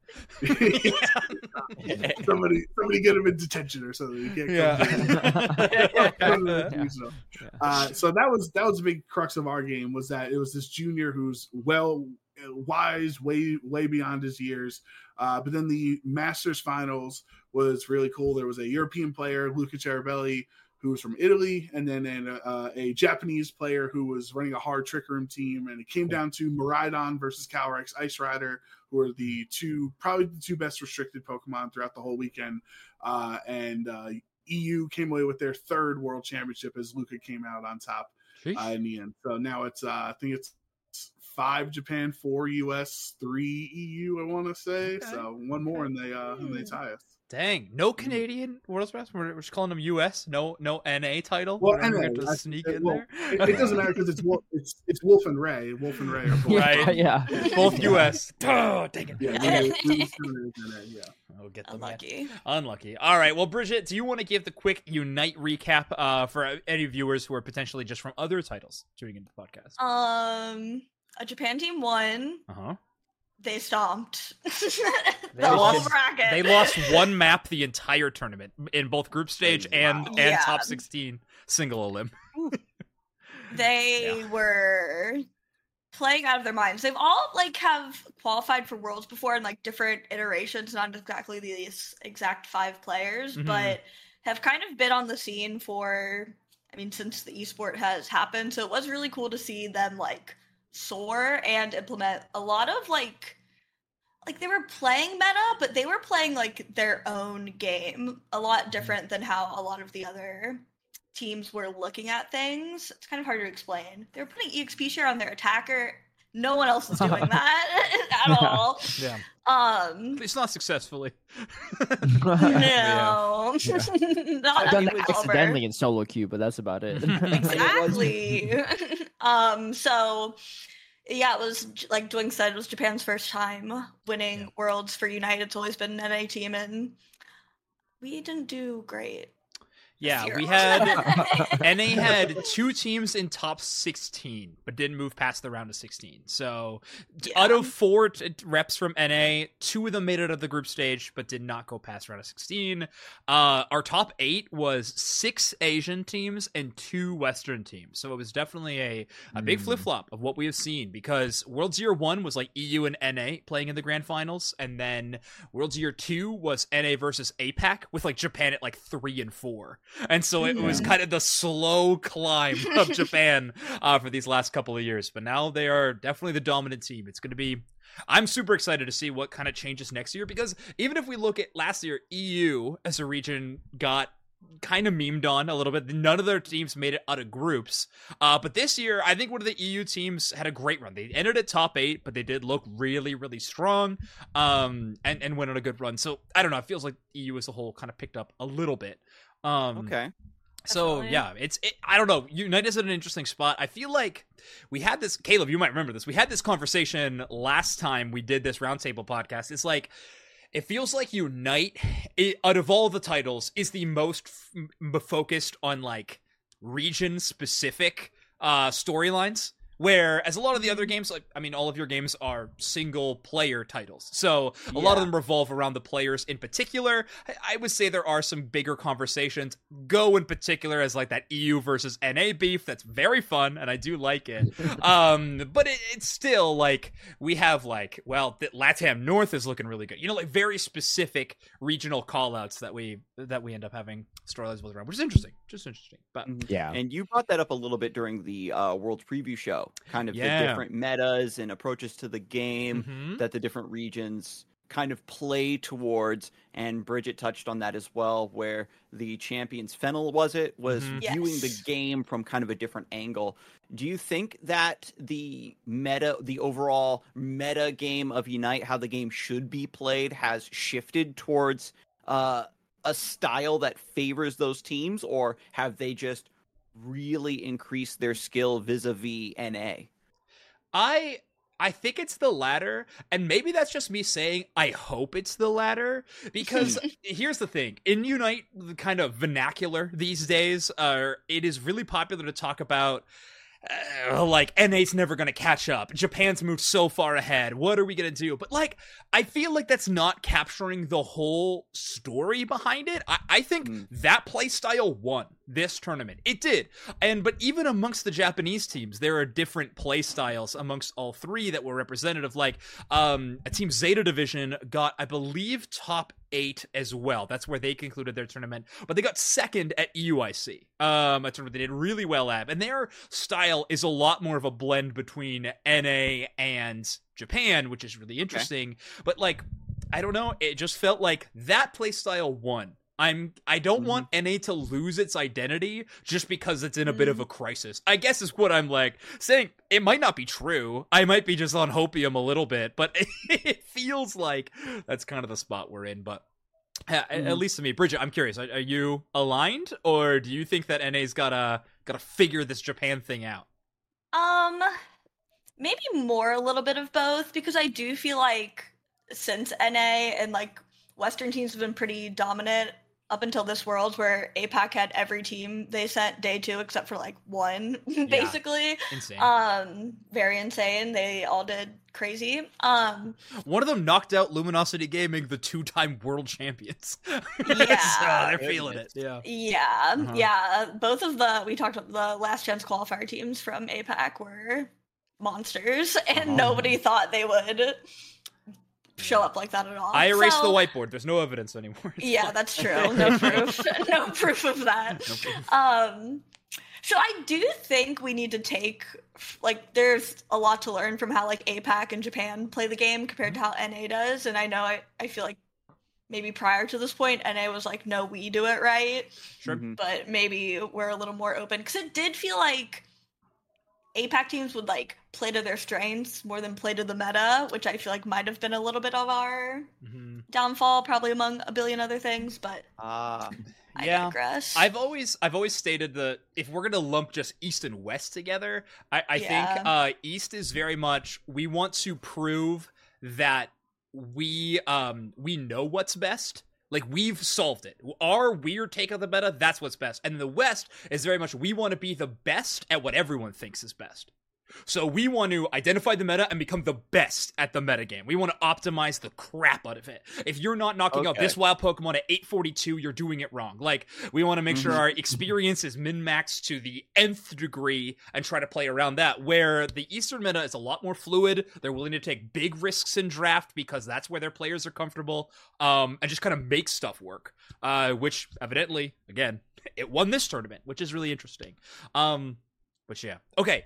somebody, somebody get him in detention or something. He can't come to- Yeah. so. Uh, so that was that was a big crux of our game, was that it was this junior who's well wise, way way beyond his years. Uh, but then the Masters finals was really cool. There was a European player, Luca Ceribelli, who was from Italy, and then an, uh, a Japanese player who was running a hard Trick Room team. And it came cool. down to Miraidon versus Calyrex Ice Rider, who are the two, probably the two best restricted Pokemon throughout the whole weekend. Uh, and uh, E U came away with their third World Championship as Luca came out on top uh, in the end. So now it's, uh, I think it's five Japan, four U S, three E U, I want to say. Okay. So one more and they, uh, and they tie us. Dang, no Canadian World's Best. We're just calling them U S. No, no N A title. Well, N A, to I, sneak it, in well, there. It, it doesn't matter because it's Wolf, it's it's Wolf and Ray. Wolf and Ray are both right. Yeah, both U S. Oh, dang it. Yeah, we, we, we, yeah. Oh, get them unlucky. Man. Unlucky. All right. Well, Bridget, do you want to give the quick Unite recap uh, for any viewers who are potentially just from other titles tuning into the podcast? Um, a Japan team won. Uh huh. They stomped they the whole lost, bracket. They lost one map the entire tournament in both group stage wow. and and yeah. top sixteen single elim. They yeah. were playing out of their minds. They've all like have qualified for Worlds before in like different iterations, not exactly these exact five players, mm-hmm. but have kind of been on the scene for, I mean, since the esport has happened. So it was really cool to see them like soar and implement a lot of like like they were playing meta, but they were playing like their own game, a lot different than how a lot of the other teams were looking at things. It's kind of hard to explain. They were putting E X P share on their attacker. No one else is doing that at all. Yeah. Um it's not successfully. No. Yeah. Not I've done that accidentally in solo queue, but that's about it. Exactly. um so yeah, it was like Dwing said, it was Japan's first time winning yeah. Worlds for United. It's always been an N A team, and we didn't do great. Yeah, we had N A had two teams in top sixteen, but didn't move past the round of sixteen. So yeah. out of four t- reps from N A, two of them made it out of the group stage, but did not go past round of sixteen. Uh, our top eight was six Asian teams and two Western teams. So it was definitely a, a big mm. flip-flop of what we have seen, because Worlds Year one was like E U and N A playing in the grand finals, and then Worlds Year two was N A versus APAC with like Japan at like three and four. And so it yeah. was kind of the slow climb of Japan uh, for these last couple of years. But now they are definitely the dominant team. It's going to be... I'm super excited to see what kind of changes next year, because even if we look at last year, E U as a region got kind of memed on a little bit. None of their teams made it out of groups. Uh, but this year, I think one of the E U teams had a great run. They ended at top eight, but they did look really, really strong um, and, and went on a good run. So I don't know. It feels like E U as a whole kind of picked up a little bit. Um, okay. So Definitely. yeah, it's it, I don't know. Unite is at an interesting spot. I feel like we had this. Caleb, you might remember this. We had this conversation last time we did this roundtable podcast. It's like it feels like Unite, it, out of all the titles, is the most f- focused on like region specific uh, storylines. Whereas a lot of the other games, like I mean, all of your games are single player titles. So a yeah. lot of them revolve around the players in particular. I, I would say there are some bigger conversations. Go in particular as like that E U versus N A beef. That's very fun, and I do like it. um, but it, it's still like we have like, well, the LATAM North is looking really good. You know, like very specific regional callouts that we that we end up having storylines with around, which is interesting. Just interesting. But yeah. And you brought that up a little bit during the uh, World's preview show. Kind of yeah. the different metas and approaches to the game mm-hmm. that the different regions kind of play towards, and Bridget touched on that as well, where the champions Fennel was it was mm-hmm. viewing yes. the game from kind of a different angle. Do you think that the meta, the overall meta game of Unite, how the game should be played, has shifted towards uh, a style that favors those teams, or have they just really increase their skill vis-a-vis N A? I I think it's the latter, and maybe that's just me saying I hope it's the latter, because here's the thing. In Unite, the kind of vernacular these days, uh, it is really popular to talk about Uh, like N A's never gonna catch up. Japan's moved so far ahead. What are we gonna do? But like, I feel like that's not capturing the whole story behind it. I, I think mm. that play style won this tournament. It did. And but even amongst the Japanese teams, there are different play styles amongst all three that were representative. Like, um, a team Zeta Division got, I believe, top eight as well. That's where they concluded their tournament. But they got second at E U I C, um, a tournament they did really well at. And their style is a lot more of a blend between N A and Japan, which is really interesting. Okay. But, like, I don't know. It just felt like that play style won. I'm, I don't mm-hmm. want N A to lose its identity just because it's in a mm. bit of a crisis, I guess is what I'm like saying. It might not be true. I might be just on hopium a little bit, but it feels like that's kind of the spot we're in. But uh, mm. at least to me, Bridget, I'm curious. Are, are you aligned, or do you think that N A's gotta gotta figure this Japan thing out? Um, maybe more a little bit of both, because I do feel like since N A and like Western teams have been pretty dominant up until this Worlds, where APAC had every team they sent day two except for like one, basically. Yeah. Insane. Um, very insane. They all did crazy. Um, one of them knocked out Luminosity Gaming, the two-time world champions. Yeah, so they're feeling it. Yeah, yeah, uh-huh. yeah. Both of the we talked about the last chance qualifier teams from APAC were monsters, and uh-huh. nobody thought they would show up like that at all. I erased so, the whiteboard. There's no evidence anymore. It's yeah, fine. That's true. No proof. No proof of that. No proof. Um, so I do think we need to take, like, there's a lot to learn from how, like, APAC and Japan play the game compared to how N A does. And I know I, I feel like maybe prior to this point, N A was like, no, we do it right. Sure. But maybe we're a little more open. Because it did feel like APAC teams would, like, play to their strengths more than play to the meta, which I feel like might have been a little bit of our mm-hmm. downfall, probably among a billion other things, but uh, I yeah. digress. I've always I've always stated that if we're going to lump just East and West together, I, I yeah. think uh, East is very much, we want to prove that we um we know what's best. Like, we've solved it. Our weird take of the meta, that's what's best. And the West is very much, we want to be the best at what everyone thinks is best. So we want to identify the meta and become the best at the meta game. We want to optimize the crap out of it. If you're not knocking okay. out this wild Pokemon at eight forty-two, you're doing it wrong. Like, we want to make mm-hmm. sure our experience is min-maxed to the nth degree and try to play around that, where the Eastern meta is a lot more fluid. They're willing to take big risks in draft because that's where their players are comfortable, um, and just kind of make stuff work, uh, which evidently, again, it won this tournament, which is really interesting. Um, but yeah. Okay.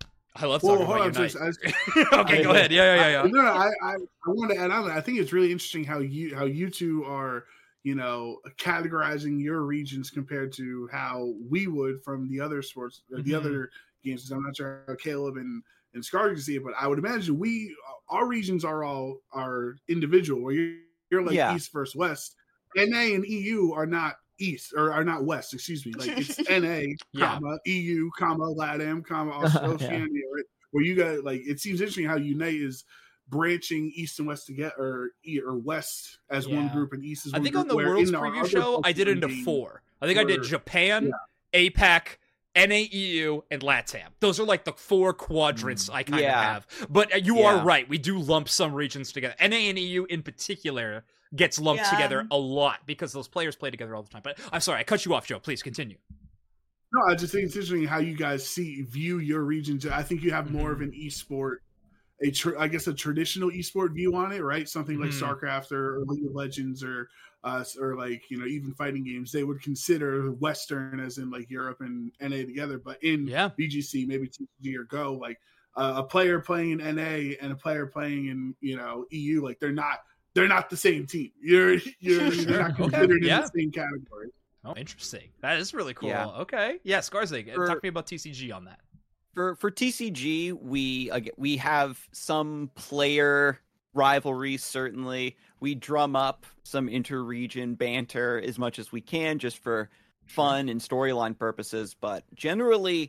I love talking well, about Unite. I was, okay, I, go ahead. Yeah, yeah, yeah. yeah. No, no, I, I, I want to add on that. I think it's really interesting how you how you two are, you know, categorizing your regions compared to how we would from the other sports, mm-hmm. the other games. I'm not sure how Caleb and and Scar can see it, but I would imagine we our regions are all are individual. Where you're, you're like yeah. East versus West. N A and E U are not East or are not West, excuse me. Like it's N A, yeah. comma E U, comma LATAM, comma Oceania. yeah. Right? Where you got like it seems interesting how Unite is branching East and West together, or or West as yeah. one group and East as one I think group. on the World's preview show, I did it into four. I think I did Japan, yeah. APAC, N A E U, and LATAM. Those are like the four quadrants I kind yeah. of have. But you yeah. are right. We do lump some regions together. N A and E U in particular gets lumped yeah. together a lot because those players play together all the time. But I'm sorry, I cut you off, Joe. Please continue. No, I just think it's interesting how you guys see view your regions. I think you have more mm-hmm. of an esport, a tr- I guess a traditional esport view on it, right? Something like mm-hmm. StarCraft or, or League of Legends or uh, or like you know even fighting games. They would consider Western as in like Europe and N A together, but in yeah. B G C, maybe T C G or Go, like uh, a player playing in N A and a player playing in you know E U, like they're not. They're not the same team. You're you're, sure. you're not considered okay. in yeah. the same category. Oh, interesting. That is really cool. Yeah. Okay. Yeah, Skarsig, for, talk to me about T C G on that. For for T C G, we uh, we have some player rivalries, certainly. We drum up some inter-region banter as much as we can just for fun and storyline purposes, but generally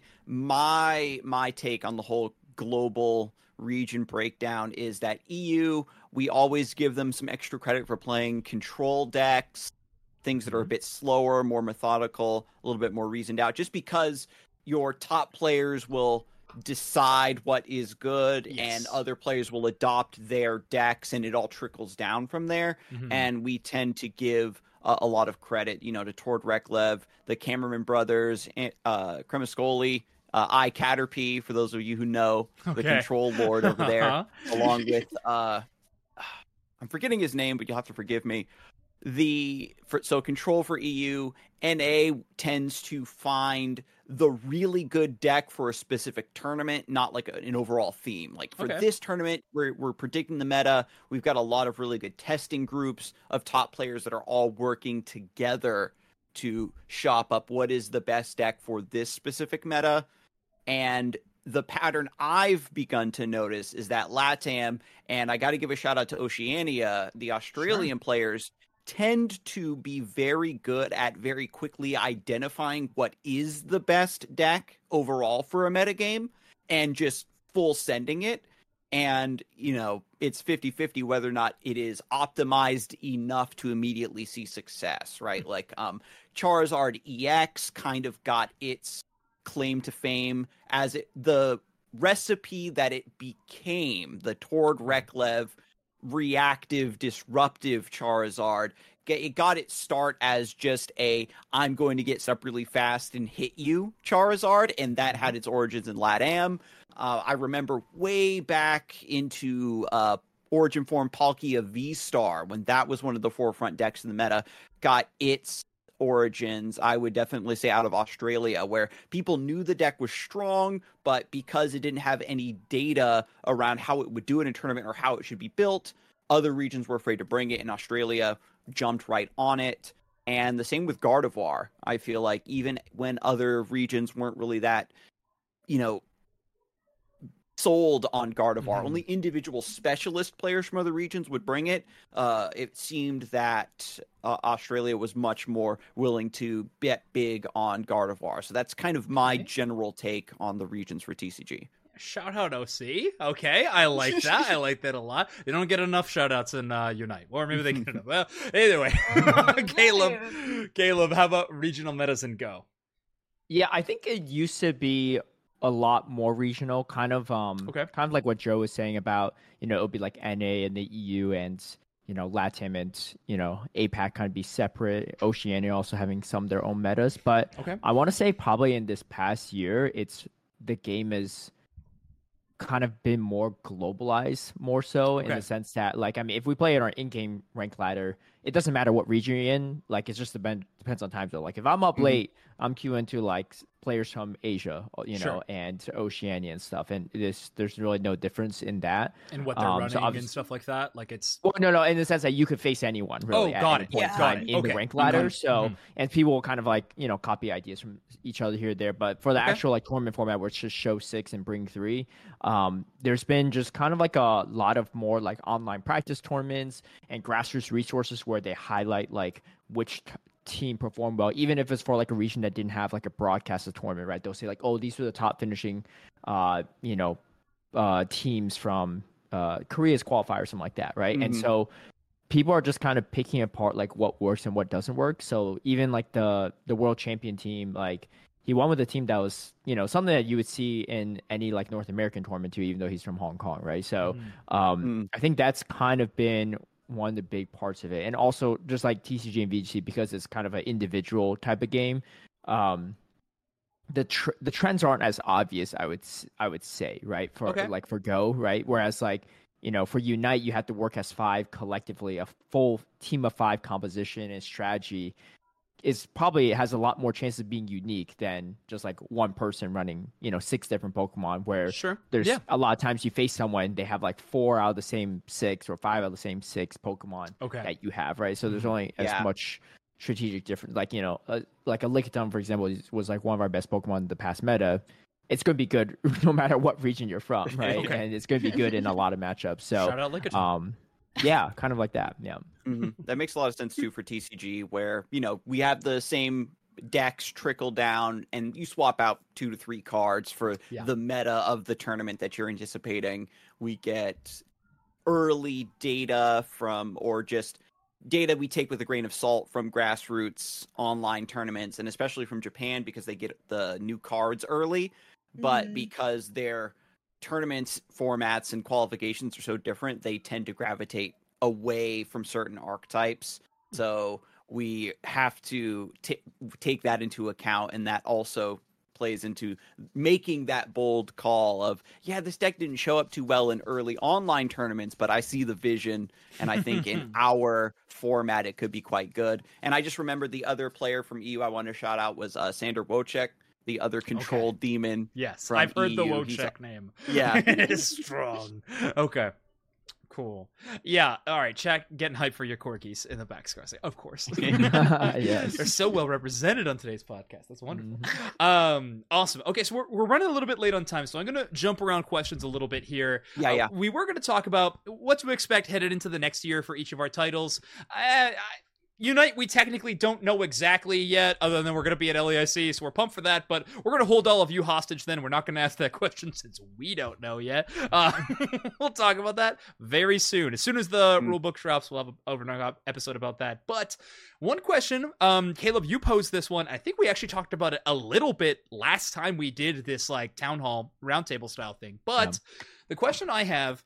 my my take on the whole global region breakdown is that E U, we always give them some extra credit for playing control decks, things that are a bit slower, more methodical, a little bit more reasoned out, just because your top players will decide what is good yes. and other players will adopt their decks and it all trickles down from there. Mm-hmm. And we tend to give uh, a lot of credit, you know, to Tord Reklev, the Cameraman brothers, uh, Cremascoli, Uh, I Caterpie, for those of you who know, okay. the control lord over there, along with, uh, I'm forgetting his name, but you'll have to forgive me. the for, so control for E U, N A tends to find the really good deck for a specific tournament, not like a, an overall theme. Like for Okay. this tournament, we're we're predicting the meta. We've got a lot of really good testing groups of top players that are all working together to shop up what is the best deck for this specific meta. And the pattern I've begun to notice is that LATAM, and I got to give a shout out to Oceania, the Australian sure. players tend to be very good at very quickly identifying what is the best deck overall for a metagame and just full sending it. And, you know, it's fifty-fifty whether or not it is optimized enough to immediately see success, right? Like um, Charizard E X kind of got its claim to fame as it, the recipe that it became, the Tord Reklev reactive, disruptive Charizard. It got its start as just a, I'm going to get up really fast and hit you Charizard, and that had its origins in LATAM. Uh, I remember way back into uh, Origin Form Palkia V-Star, when that was one of the forefront decks in the meta, got its origins, I would definitely say, out of Australia, where people knew the deck was strong, but because it didn't have any data around how it would do it in a tournament or how it should be built, other regions were afraid to bring it, and Australia jumped right on it. And the same with Gardevoir. I feel like even when other regions weren't really that, you know, sold on Gardevoir, mm-hmm. only individual specialist players from other regions would bring it. Uh, it seemed that uh, Australia was much more willing to bet big on Gardevoir. So that's kind of my okay. general take on the regions for T C G. Shout out O C. Okay, I like that. I like that a lot. They don't get enough shout outs in uh, Unite. Or maybe they get enough. Well, either way. Caleb, Caleb, how about regional metas and Go? Yeah, I think it used to be a lot more regional, kind of um okay. kind of like what Joe was saying about, you know, it would be like N A and the E U and, you know, LATAM and, you know, APAC kind of be separate, Oceania also having some of their own metas. But okay. I want to say probably in this past year, it's the game is kind of been more globalized more so okay. in the sense that, like, I mean, if we play it on our in-game rank ladder, it doesn't matter what region you're in. Like, it's just depend, depends on time zone. Like, if I'm up mm-hmm. late, I'm queuing to, like, players from Asia, you know, sure. and Oceania and stuff. And this, there's really no difference in that. And what they're um, running so and stuff like that? Like, it's... Well, no, no, in the sense that you could face anyone, really, oh, at got any it. point Yeah. in time Got it. in Okay. the rank ladder. Mm-hmm. So, mm-hmm. and people will kind of, like, you know, copy ideas from each other here or there. But for the okay. actual, like, tournament format where it's just show six and bring three, um, there's been just kind of, like, a lot of more, like, online practice tournaments and grassroots resources where they highlight, like, which t- team performed well, even if it's for like a region that didn't have like a broadcasted tournament, right? They'll say like, oh, these were the top finishing, uh, you know, uh, teams from uh, Korea's qualifier or something like that, right? Mm-hmm. And so people are just kind of picking apart like what works and what doesn't work. So even like the the world champion team, like he won with a team that was, you know, something that you would see in any like North American tournament too, even though he's from Hong Kong, right? So mm-hmm. um, mm-hmm. I think that's kind of been one of the big parts of it. And also just like T C G and V G C, because it's kind of an individual type of game, um the tr- the trends aren't as obvious, I would I would say, right? For okay. like for Go, right? Whereas like, you know, for Unite, you have to work as five collectively. A full team of five composition and strategy is probably has a lot more chances of being unique than just like one person running, you know, six different Pokemon, where sure. there's yeah. a lot of times you face someone, they have like four out of the same six or five out of the same six Pokemon okay. that you have, right? So there's only yeah. as much strategic difference. Like, you know, uh, like a Lickitung, for example, was, was like one of our best Pokemon in the past meta. It's going to be good no matter what region you're from, right? okay. And it's going to be good in a lot of matchups. So, shout out Lickitung. um, yeah, kind of like that. Yeah. Mm-hmm. That makes a lot of sense too for T C G, where, you know, we have the same decks trickle down and you swap out two to three cards for yeah. the meta of the tournament that you're anticipating. We get early data from, or just data we take with a grain of salt from grassroots online tournaments, and especially from Japan because they get the new cards early, but mm. because their tournaments formats and qualifications are so different, they tend to gravitate away from certain archetypes. So we have to t- take that into account, and that also plays into making that bold call of, yeah, this deck didn't show up too well in early online tournaments, but I see the vision, and I think in our format it could be quite good. And I just remembered the other player from E U I want to shout out was uh, Sander Wojcik, the other controlled okay. demon. Yes, from I've heard E U. the Wojcik name. Yeah. It's strong. Okay. Cool. Yeah. All right. Check. Getting hyped for your corgis in the back. Scarsy. Of course. Yes. They're so well represented on today's podcast. That's wonderful. Mhm. Um. Awesome. Okay. So we're we're running a little bit late on time, so I'm gonna jump around questions a little bit here. Yeah. Uh, yeah. We were gonna talk about what to expect headed into the next year for each of our titles. I, I, Unite, we technically don't know exactly yet, other than we're going to be at L E I C, so we're pumped for that, but we're going to hold all of you hostage then. We're not going to ask that question since we don't know yet. Uh, we'll talk about that very soon. As soon as the mm. rulebook drops, we'll have an overnight episode about that. But one question, um, Caleb, you posed this one. I think we actually talked about it a little bit last time we did this like town hall roundtable style thing. But yeah. The question I have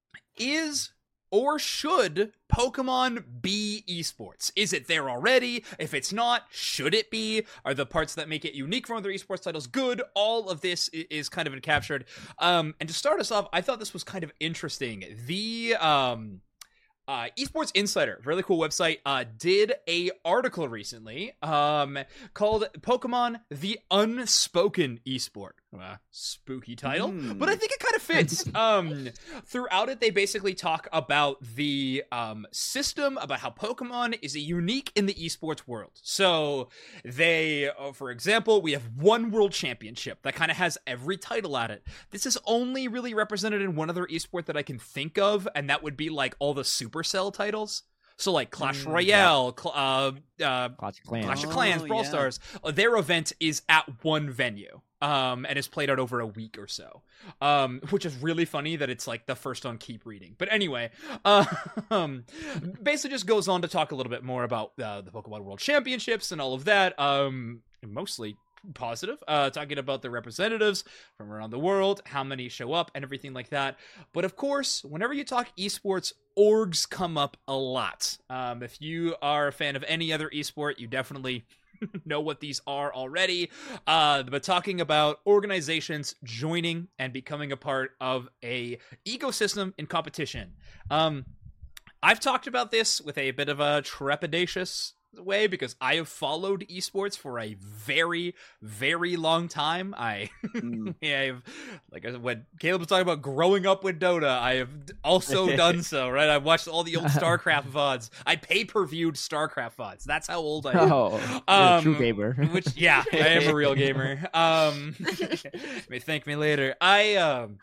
is, or should Pokemon be esports? Is it there already? If it's not, should it be? Are the parts that make it unique from other esports titles good? All of this is kind of captured. Um, and to start us off, I thought this was kind of interesting. The um, uh, Esports Insider, really cool website, uh, did a article recently um, called Pokemon the Unspoken Esport. Uh, spooky title, mm. but I think it kind of fits. um, throughout it, they basically talk about the um, system, about how Pokemon is a unique in the esports world. So they, uh, for example, we have one world championship that kind of has every title at it. This is only really represented in one other esport that I can think of, and that would be like all the Supercell titles. So like Clash mm, Royale, yeah. cl- uh, uh, Clash of Clans, Clash of Clans, oh, Brawl yeah. Stars. Uh, their event is at one venue. Um, and is played out over a week or so, um, which is really funny that it's like the first on Keep Reading. But anyway, uh, um, basically just goes on to talk a little bit more about uh, the Pokemon World Championships and all of that. Um, mostly positive, uh, talking about the representatives from around the world, how many show up, and everything like that. But of course, whenever you talk esports, orgs come up a lot. Um, if you are a fan of any other esport, you definitely know what these are already, uh, but talking about organizations joining and becoming a part of a ecosystem in competition. Um, I've talked about this with a bit of a trepidatious way because I have followed esports for a very, very long time. I, mm. I've, like when Caleb was talking about growing up with Dota, I have also done so, right? I've watched all the old StarCraft V O Ds. I pay-per-viewed StarCraft V O Ds. That's how old I am. Oh, um, you're a true gamer. Which, yeah, I am a real gamer. Um, may thank me later. I, um,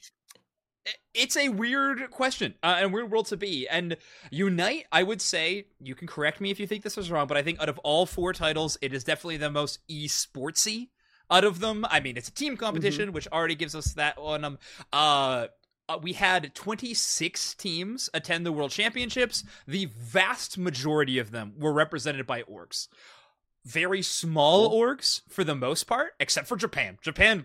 it's a weird question uh, and weird world to be. And Unite, I would say, you can correct me if you think this is wrong, but I think out of all four titles, it is definitely the most esportsy out of them. I mean, it's a team competition, mm-hmm. which already gives us that on them. Uh, uh, we had twenty-six teams attend the World Championships. The vast majority of them were represented by orgs. Very small cool. orgs for the most part, except for Japan. Japan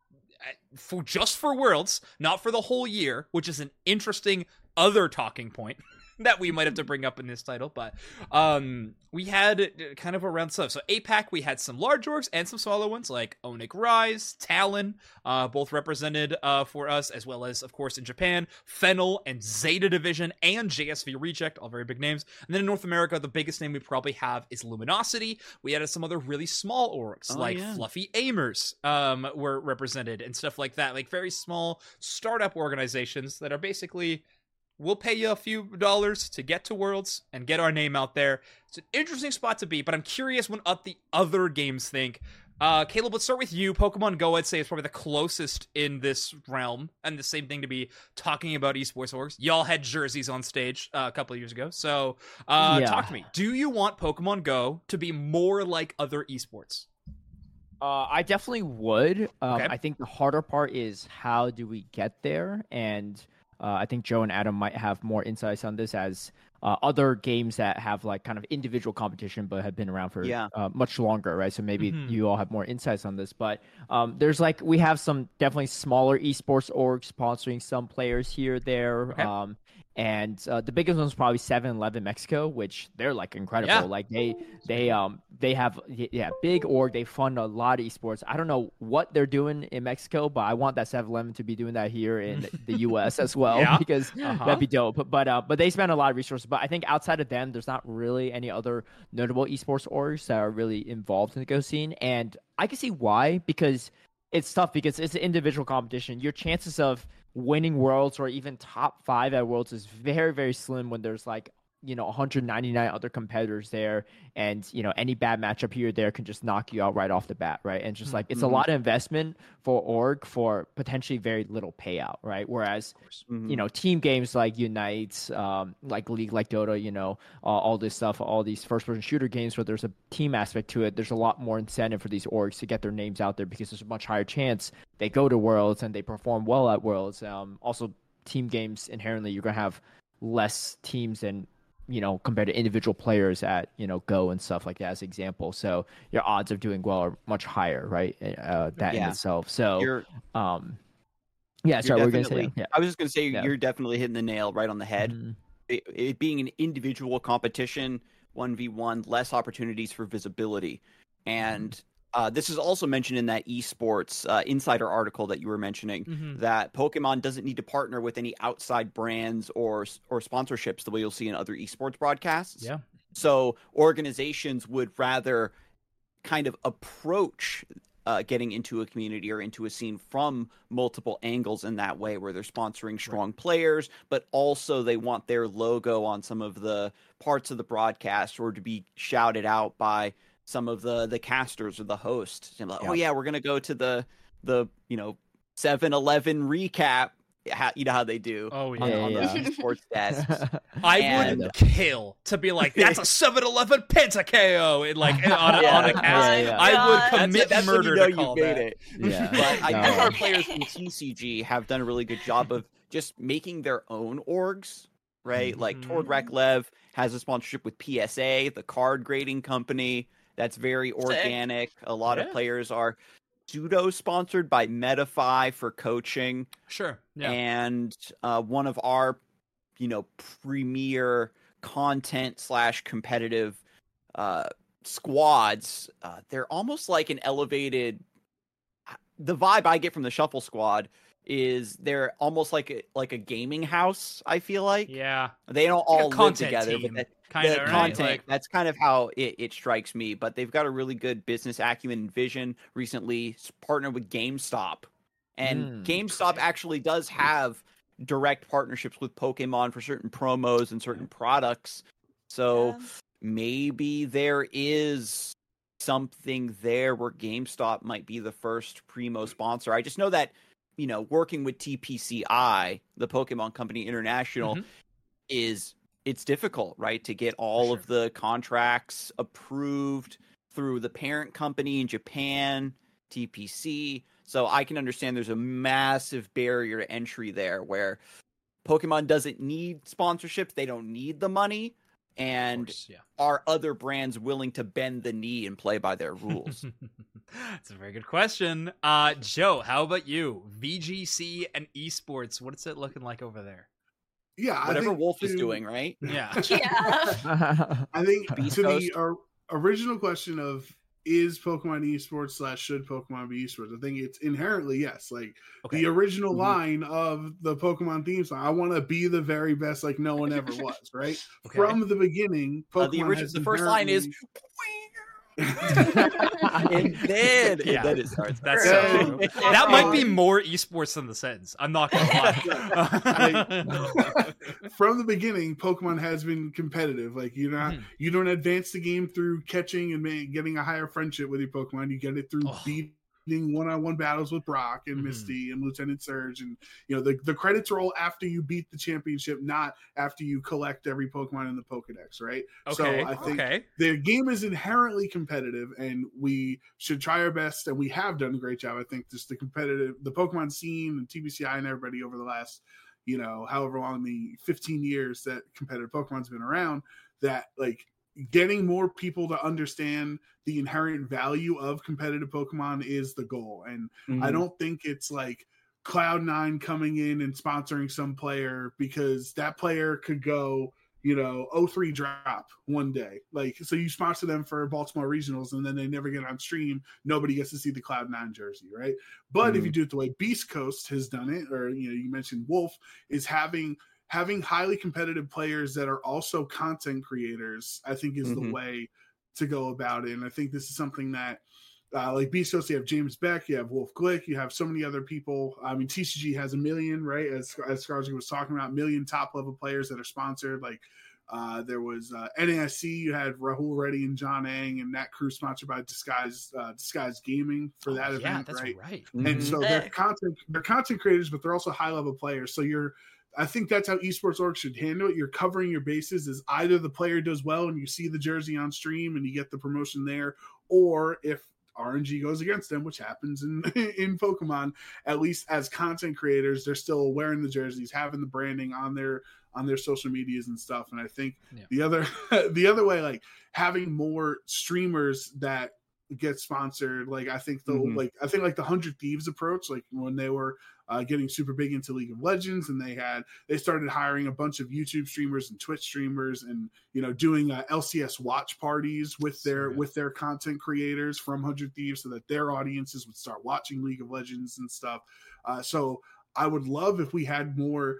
for just for Worlds, not for the whole year, which is an interesting other talking point that we might have to bring up in this title. But um, we had kind of around stuff. So APAC, we had some large orgs and some smaller ones like Onyx Rise, Talon, uh, both represented uh, for us, as well as, of course, in Japan, Fennel and Zeta Division and J S V Reject, all very big names. And then in North America, the biggest name we probably have is Luminosity. We had some other really small orgs oh, like yeah. Fluffy Aimers um, were represented and stuff like that, like very small startup organizations that are basically, we'll pay you a few dollars to get to Worlds and get our name out there. It's an interesting spot to be, but I'm curious what the other games think. Uh, Caleb, let's start with you. Pokemon Go, I'd say, is probably the closest in this realm, and the same thing to be talking about esports orgs. Y'all had jerseys on stage uh, a couple of years ago, so uh, yeah. talk to me. Do you want Pokemon Go to be more like other esports? Uh, I definitely would. Um, Okay. I think the harder part is how do we get there, and Uh, I think Joe and Adam might have more insights on this as uh, other games that have like kind of individual competition but have been around for Yeah. uh, much longer, right? So maybe Mhm. you all have more insights on this. But um, there's like, we have some definitely smaller esports orgs sponsoring some players here, there. Okay. Um, And uh, the biggest one's probably seven eleven Mexico, which they're like incredible. Yeah. Like they they um they have yeah big org. They fund a lot of esports. I don't know what they're doing in Mexico, but I want that seven eleven to be doing that here in the U S as well Yeah. because Uh-huh. that'd be dope. But but, uh, but they spend a lot of resources. But I think outside of them, there's not really any other notable esports orgs that are really involved in the Go scene, and I can see why, because it's tough because it's an individual competition. Your chances of winning worlds or even top five at worlds is very, very slim when there's like, you know, one hundred ninety-nine other competitors there, and you know, any bad matchup here or there can just knock you out right off the bat, right? And just like it's a lot of investment for org for potentially very little payout, right? Whereas Mhm. you know, team games like Unite, um, like League, like Dota, you know, uh, all this stuff, all these first-person shooter games where there's a team aspect to it, there's a lot more incentive for these orgs to get their names out there because there's a much higher chance they go to Worlds and they perform well at Worlds. Um, also, team games, inherently, you're going to have less teams than, you know, compared to individual players at, you know, Go and stuff like that as example. So your odds of doing well are much higher, right? Uh, that in Yeah. itself. So, You're, um, yeah, you're sorry, we're going to definitely- say, yeah. I was just going to say Yeah. you're definitely hitting the nail right on the head. Mhm. It, it being an individual competition, one v one, less opportunities for visibility. And uh, this is also mentioned in that esports uh, insider article that you were mentioning, Mhm. that Pokemon doesn't need to partner with any outside brands or or sponsorships the way you'll see in other esports broadcasts. Yeah. So organizations would rather kind of approach uh, getting into a community or into a scene from multiple angles in that way, where they're sponsoring strong players, but also they want their logo on some of the parts of the broadcast or to be shouted out by some of the the casters or the host. And like, Yeah. oh yeah, we're gonna go to the the you know seven eleven recap. How, you know how they do Oh, on, yeah, on yeah. those esports desks. I And- would kill to be like, that's a seven eleven Penta K O in like on a, Yeah. on a cast. Yeah, yeah. I would God. commit that's, that's murder when you know to call you made that. it. Yeah. But I No. think our players from T C G have done a really good job of just making their own orgs, right? Like Mhm. Tord Reklev has a sponsorship with P S A, the card grading company. That's very organic. A lot Yeah. of players are pseudo sponsored by Metafy for coaching, Sure. Yeah. and uh, one of our, you know, premier content slash competitive uh, squads. Uh, they're almost like an elevated. The vibe I get from the Shuffle Squad is they're almost like a, like a gaming house. I feel like yeah. they don't Like a all live content together, team, but that, kind the of right? content, Like, that's kind of how it, it strikes me. But they've got a really good business acumen and vision. Recently s- partnered with GameStop, and Mm. GameStop actually does have direct partnerships with Pokemon for certain promos and certain products. So Yeah. maybe there is something there where GameStop might be the first primo sponsor. I just know that, you know, working with T P C I, the Pokemon Company International, Mhm. is it's difficult, right, to get all sure. of the contracts approved through the parent company in Japan, T P C. So I can understand there's a massive barrier to entry there where Pokemon doesn't need sponsorships, they don't need the money, Of and course, yeah. are other brands willing to bend the knee and play by their rules? That's a very good question. Uh, Joe, how about you? V G C and esports, what's it looking like over there? Yeah, I Whatever think Wolf is to- doing, right? Yeah. Yeah. I think Beast to Coast. the or, original question of is Pokemon esports slash should Pokemon be esports? I think it's inherently yes. Like Okay. the original Mhm. line of the Pokemon theme song, I want to be the very best, like no one ever was. Right Okay. from the beginning, Pokemon Uh, the original, has the first line is, inherently- and then, Yeah. and then it starts. That's So- so true. That might be Um, more esports than the sentence. I'm not gonna lie. from the beginning, Pokemon has been competitive. Like you're not, Mhm. you don't advance the game through catching and ma- getting a higher friendship with your Pokemon. You get it through Oh. beating one-on-one battles with Brock and Mhm. Misty and Lieutenant Surge, and you know the the credits roll after you beat the championship, not after you collect every Pokemon in the Pokedex. Right. Okay. So I think okay. the game is inherently competitive, and we should try our best, and we have done a great job. I think just the competitive, the Pokemon scene and T B C I and everybody over the last, you know, however long the fifteen years that competitive Pokemon's been around, that like getting more people to understand the inherent value of competitive Pokemon is the goal. And I don't think it's like Cloud nine coming in and sponsoring some player because that player could go, you know, oh three drop one day. Like, so you sponsor them for Baltimore regionals and then they never get on stream. Nobody gets to see the Cloud nine jersey, right? But mm-hmm. if you do it the way Beast Coast has done it, or, you know, you mentioned Wolf, is having having highly competitive players that are also content creators, I think is mm-hmm. the way to go about it. And I think this is something that, Uh, like Beast Coast, you have James Beck, you have Wolf Glick, you have so many other people. I mean, T C G has a million, right? As as Scarzi was talking about, million top level players that are sponsored. Like uh, there was uh, N A S C, you had Rahul Reddy and John Ang, and that crew sponsored by Disguise uh, Disguise Gaming for that oh, event, yeah, that's right? right. And Mm-hmm. so they're content they're content creators, but they're also high level players. So you're I think that's how esports org should handle it. You're covering your bases as either the player does well and you see the jersey on stream and you get the promotion there, or if R N G goes against them, which happens in in Pokemon, at least as content creators, they're still wearing the jerseys, having the branding on their on their social medias and stuff. And I think yeah. the other the other way, like having more streamers that get sponsored, like I think the mm-hmm. like I think like the Hundred Thieves approach, like when they were uh, getting super big into League of Legends, and they had they started hiring a bunch of YouTube streamers and Twitch streamers, and you know doing uh, L C S watch parties with their yeah. with their content creators from Hundred Thieves, so that their audiences would start watching League of Legends and stuff. Uh, so I would love if we had more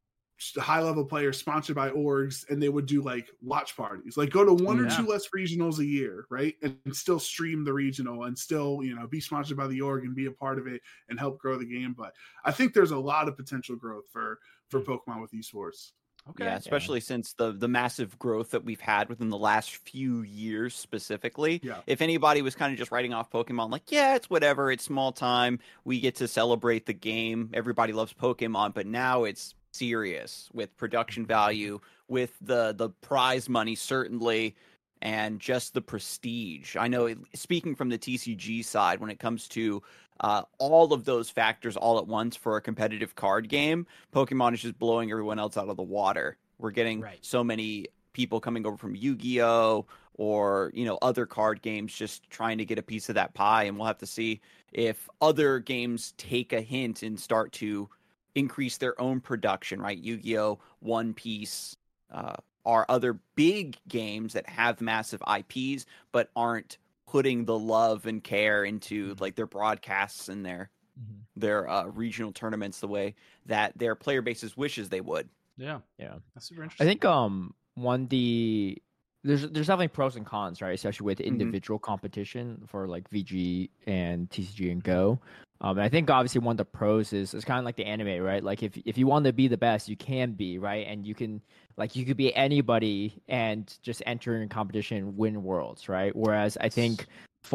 high level players sponsored by orgs, and they would do like watch parties, like go to one yeah. or two less regionals a year, right? And still stream the regional and still, you know, be sponsored by the org and be a part of it and help grow the game. But I think there's a lot of potential growth for, for Pokemon with esports. Okay. Yeah, especially yeah. since the the massive growth that we've had within the last few years specifically. Yeah. If anybody was kind of just writing off Pokemon like, yeah, it's whatever, it's small time, we get to celebrate the game, everybody loves Pokemon, but now it's serious with production value, with the the prize money certainly, and just the prestige. I know, speaking from the T C G side, when it comes to uh, all of those factors all at once for a competitive card game, Pokemon is just blowing everyone else out of the water. We're getting right. so many people coming over from Yu-Gi-Oh! Or, you know, other card games just trying to get a piece of that pie, and we'll have to see if other games take a hint and start to increase their own production, right? Yu-Gi-Oh!, One Piece, uh, are other big games that have massive I Ps, but aren't putting the love and care into like their broadcasts and their mm-hmm. their uh, regional tournaments the way that their player bases wishes they would. Yeah, yeah, that's super interesting. I think um one the there's there's definitely pros and cons, right? Especially with individual mm-hmm. competition for like V G and T C G and Go. Um, and I think obviously one of the pros is it's kind of like the anime, right? Like if if you want to be the best, you can be, right? And you can like you could be anybody and just enter in competition, win worlds, right? Whereas I think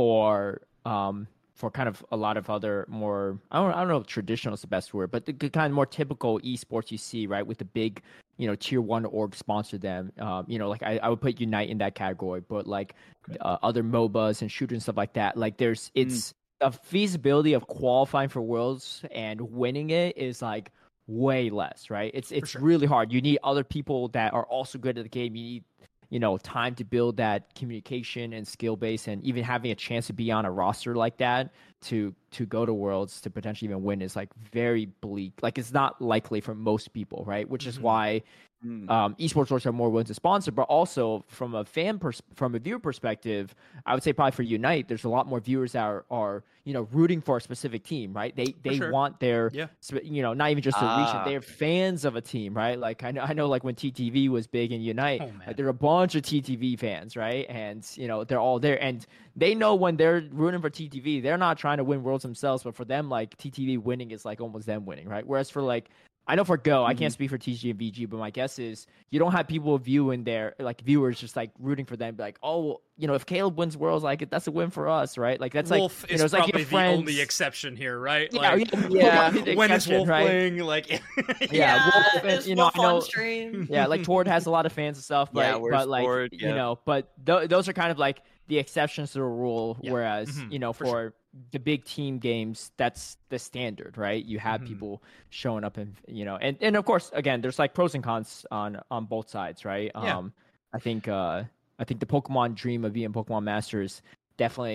for um for kind of a lot of other more I don't I don't know if traditional is the best word, but the kind of more typical esports you see, right, with the big you know tier one org sponsor them. Um, you know, like I, I would put Unite in that category, but like okay. uh, other MOBAs and shooters and stuff like that. Like there's it's. Mm. The feasibility of qualifying for Worlds and winning it is like way less, right? It's it's sure. really hard. You need other people that are also good at the game. You need, you know, time to build that communication and skill base, and even having a chance to be on a roster like that to to go to Worlds to potentially even win is like very bleak. Like it's not likely for most people, right? Which is mm-hmm. why um, esports orgs are more willing to sponsor. But also from a fan pers- from a viewer perspective, I would say probably for Unite, there's a lot more viewers that are, are you know rooting for a specific team, right? They they sure. want their yeah. you know not even just their ah. region, they're fans of a team, right? Like I know I know like when T T V was big in Unite, oh, like, there are a bunch of T T V fans, right? And you know they're all there, and they know when they're rooting for T T V, they're not trying to win Worlds themselves, but for them, like T T V winning is like almost them winning, right? Whereas for like I know for Go, mm-hmm. I can't speak for T C G and V G, but my guess is you don't have people viewing there, like viewers just like rooting for them, be like, oh, you know, if Caleb wins Worlds, like that's a win for us, right? Like that's Wolf like, you is know, it's probably like your the friends... only exception here, right? Yeah, like, yeah. yeah when is Wolf right? playing? Like, yeah, yeah Wolf, and, you know, Wolf I know, on stream. yeah, like Tord has a lot of fans and stuff, but, yeah, but like, Tord, yeah. you know, but th- those are kind of like the exceptions to the rule, yeah. whereas mm-hmm. you know, for, for sure. the big team games, that's the standard, right? You have mm-hmm. people showing up, and you know, and, and of course, again, there's like pros and cons on on both sides, right? Yeah. Um, I think uh, I think the Pokemon Dream of being Pokemon Masters definitely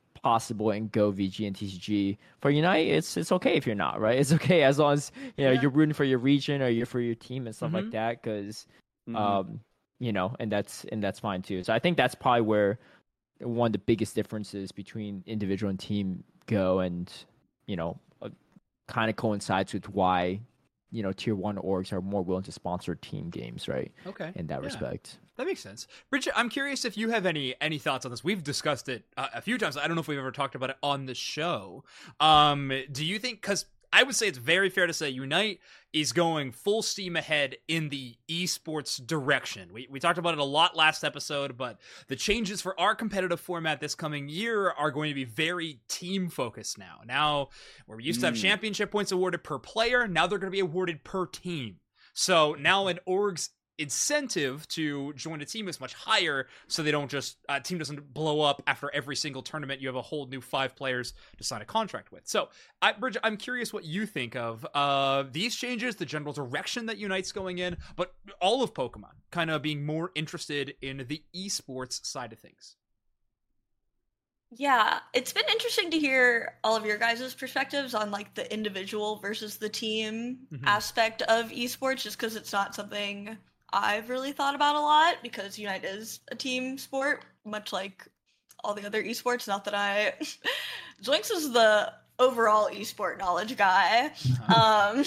possible in Go, V G, and T C G. For Unite, it's it's okay if you're not, right? It's okay as long as you know Yeah. you're rooting for your region or you're for your team and stuff Mhm. like that. Because Mhm. um, you know, and that's and that's fine too. So I think that's probably where one of the biggest differences between individual and team Go, and you know, uh, kind of coincides with why you know tier one orgs are more willing to sponsor team games, right? Okay. In that Yeah. respect. That makes sense. Bridget, I'm curious if you have any any thoughts on this. We've discussed it uh, a few times. I don't know if we've ever talked about it on the show. Um, do you think, because I would say it's very fair to say Unite is going full steam ahead in the esports direction. We, we talked about it a lot last episode, but the changes for our competitive format this coming year are going to be very team focused now. Now, where we used to have Mm. championship points awarded per player, now they're going to be awarded per team. So now an org's incentive to join a team is much higher, so they don't just uh, team doesn't blow up after every single tournament. You have a whole new five players to sign a contract with. So, I, Bridget, I'm curious what you think of uh, these changes, the general direction that Unite's going in, but all of Pokemon kind of being more interested in the esports side of things. Yeah, it's been interesting to hear all of your guys' perspectives on like the individual versus the team Mhm. aspect of esports, just because it's not something I've really thought about a lot, because Unite is a team sport, much like all the other esports. Not that I Zoinks is the overall esport knowledge guy, um,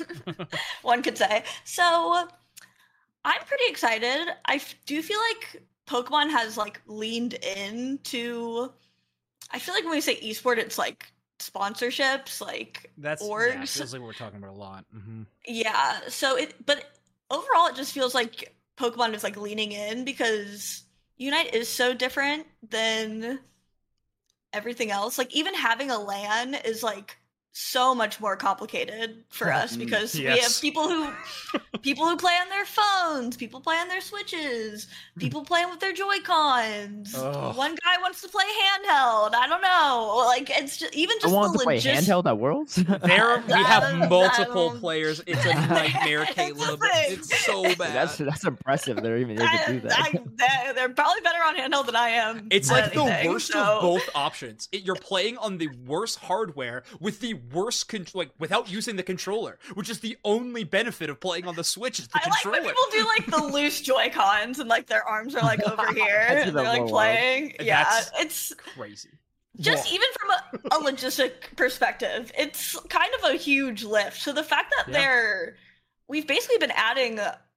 one could say. So I'm pretty excited. I f- do feel like Pokemon has like leaned into. I feel like when we say esport, it's like sponsorships, like That's orgs. yeah, feels like we're talking about a lot. Mm-hmm. Yeah, so it, but overall, it just feels like Pokemon is like leaning in, because Unite is so different than everything else. Like, even having a LAN is like so much more complicated for us, Mm, because we yes. have people who people who play on their phones, people play on their Switches, people playing with their Joy-Cons. Ugh. One guy wants to play handheld. I don't know. Like, it's just even I just wanted the to play logis- handheld at Worlds. There we I have don't- I multiple don't- players. It's a nightmare, It's the Caleb. thing. It's so bad. that's that's impressive. They're even able to do that. I, I, they're probably better on handheld than I am. It's at like the anything, worst so- of both options. It, you're playing on the worst hardware with the worst con- like without using the controller, which is the only benefit of playing on the Switch is the I like controller. when people do like the loose Joy Cons and like their arms are like over here I do and that they're like more playing. Yeah, That's- it's Crazy. just Whoa. even from a, a logistic perspective, it's kind of a huge lift. So the fact that Yeah. they're we've basically been adding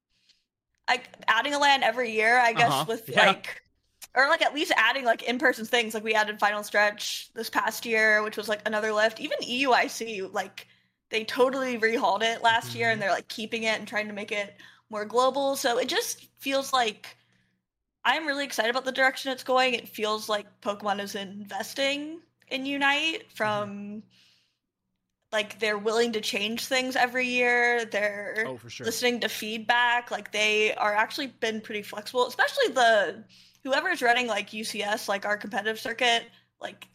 like adding a LAN every year, I guess, Uh-huh. with Yeah. like or like at least adding like in-person things. Like we added Final Stretch this past year, which was like another lift. Even E U I C, like they totally rehauled it last year Mhm. and they're like keeping it and trying to make it more global. So it just feels like I'm really excited about the direction it's going. It feels like Pokemon is investing in Unite from like they're willing to change things every year. They're Oh, for sure. listening to feedback. Like they are actually been pretty flexible, especially the whoever's running like U C S, like our competitive circuit, like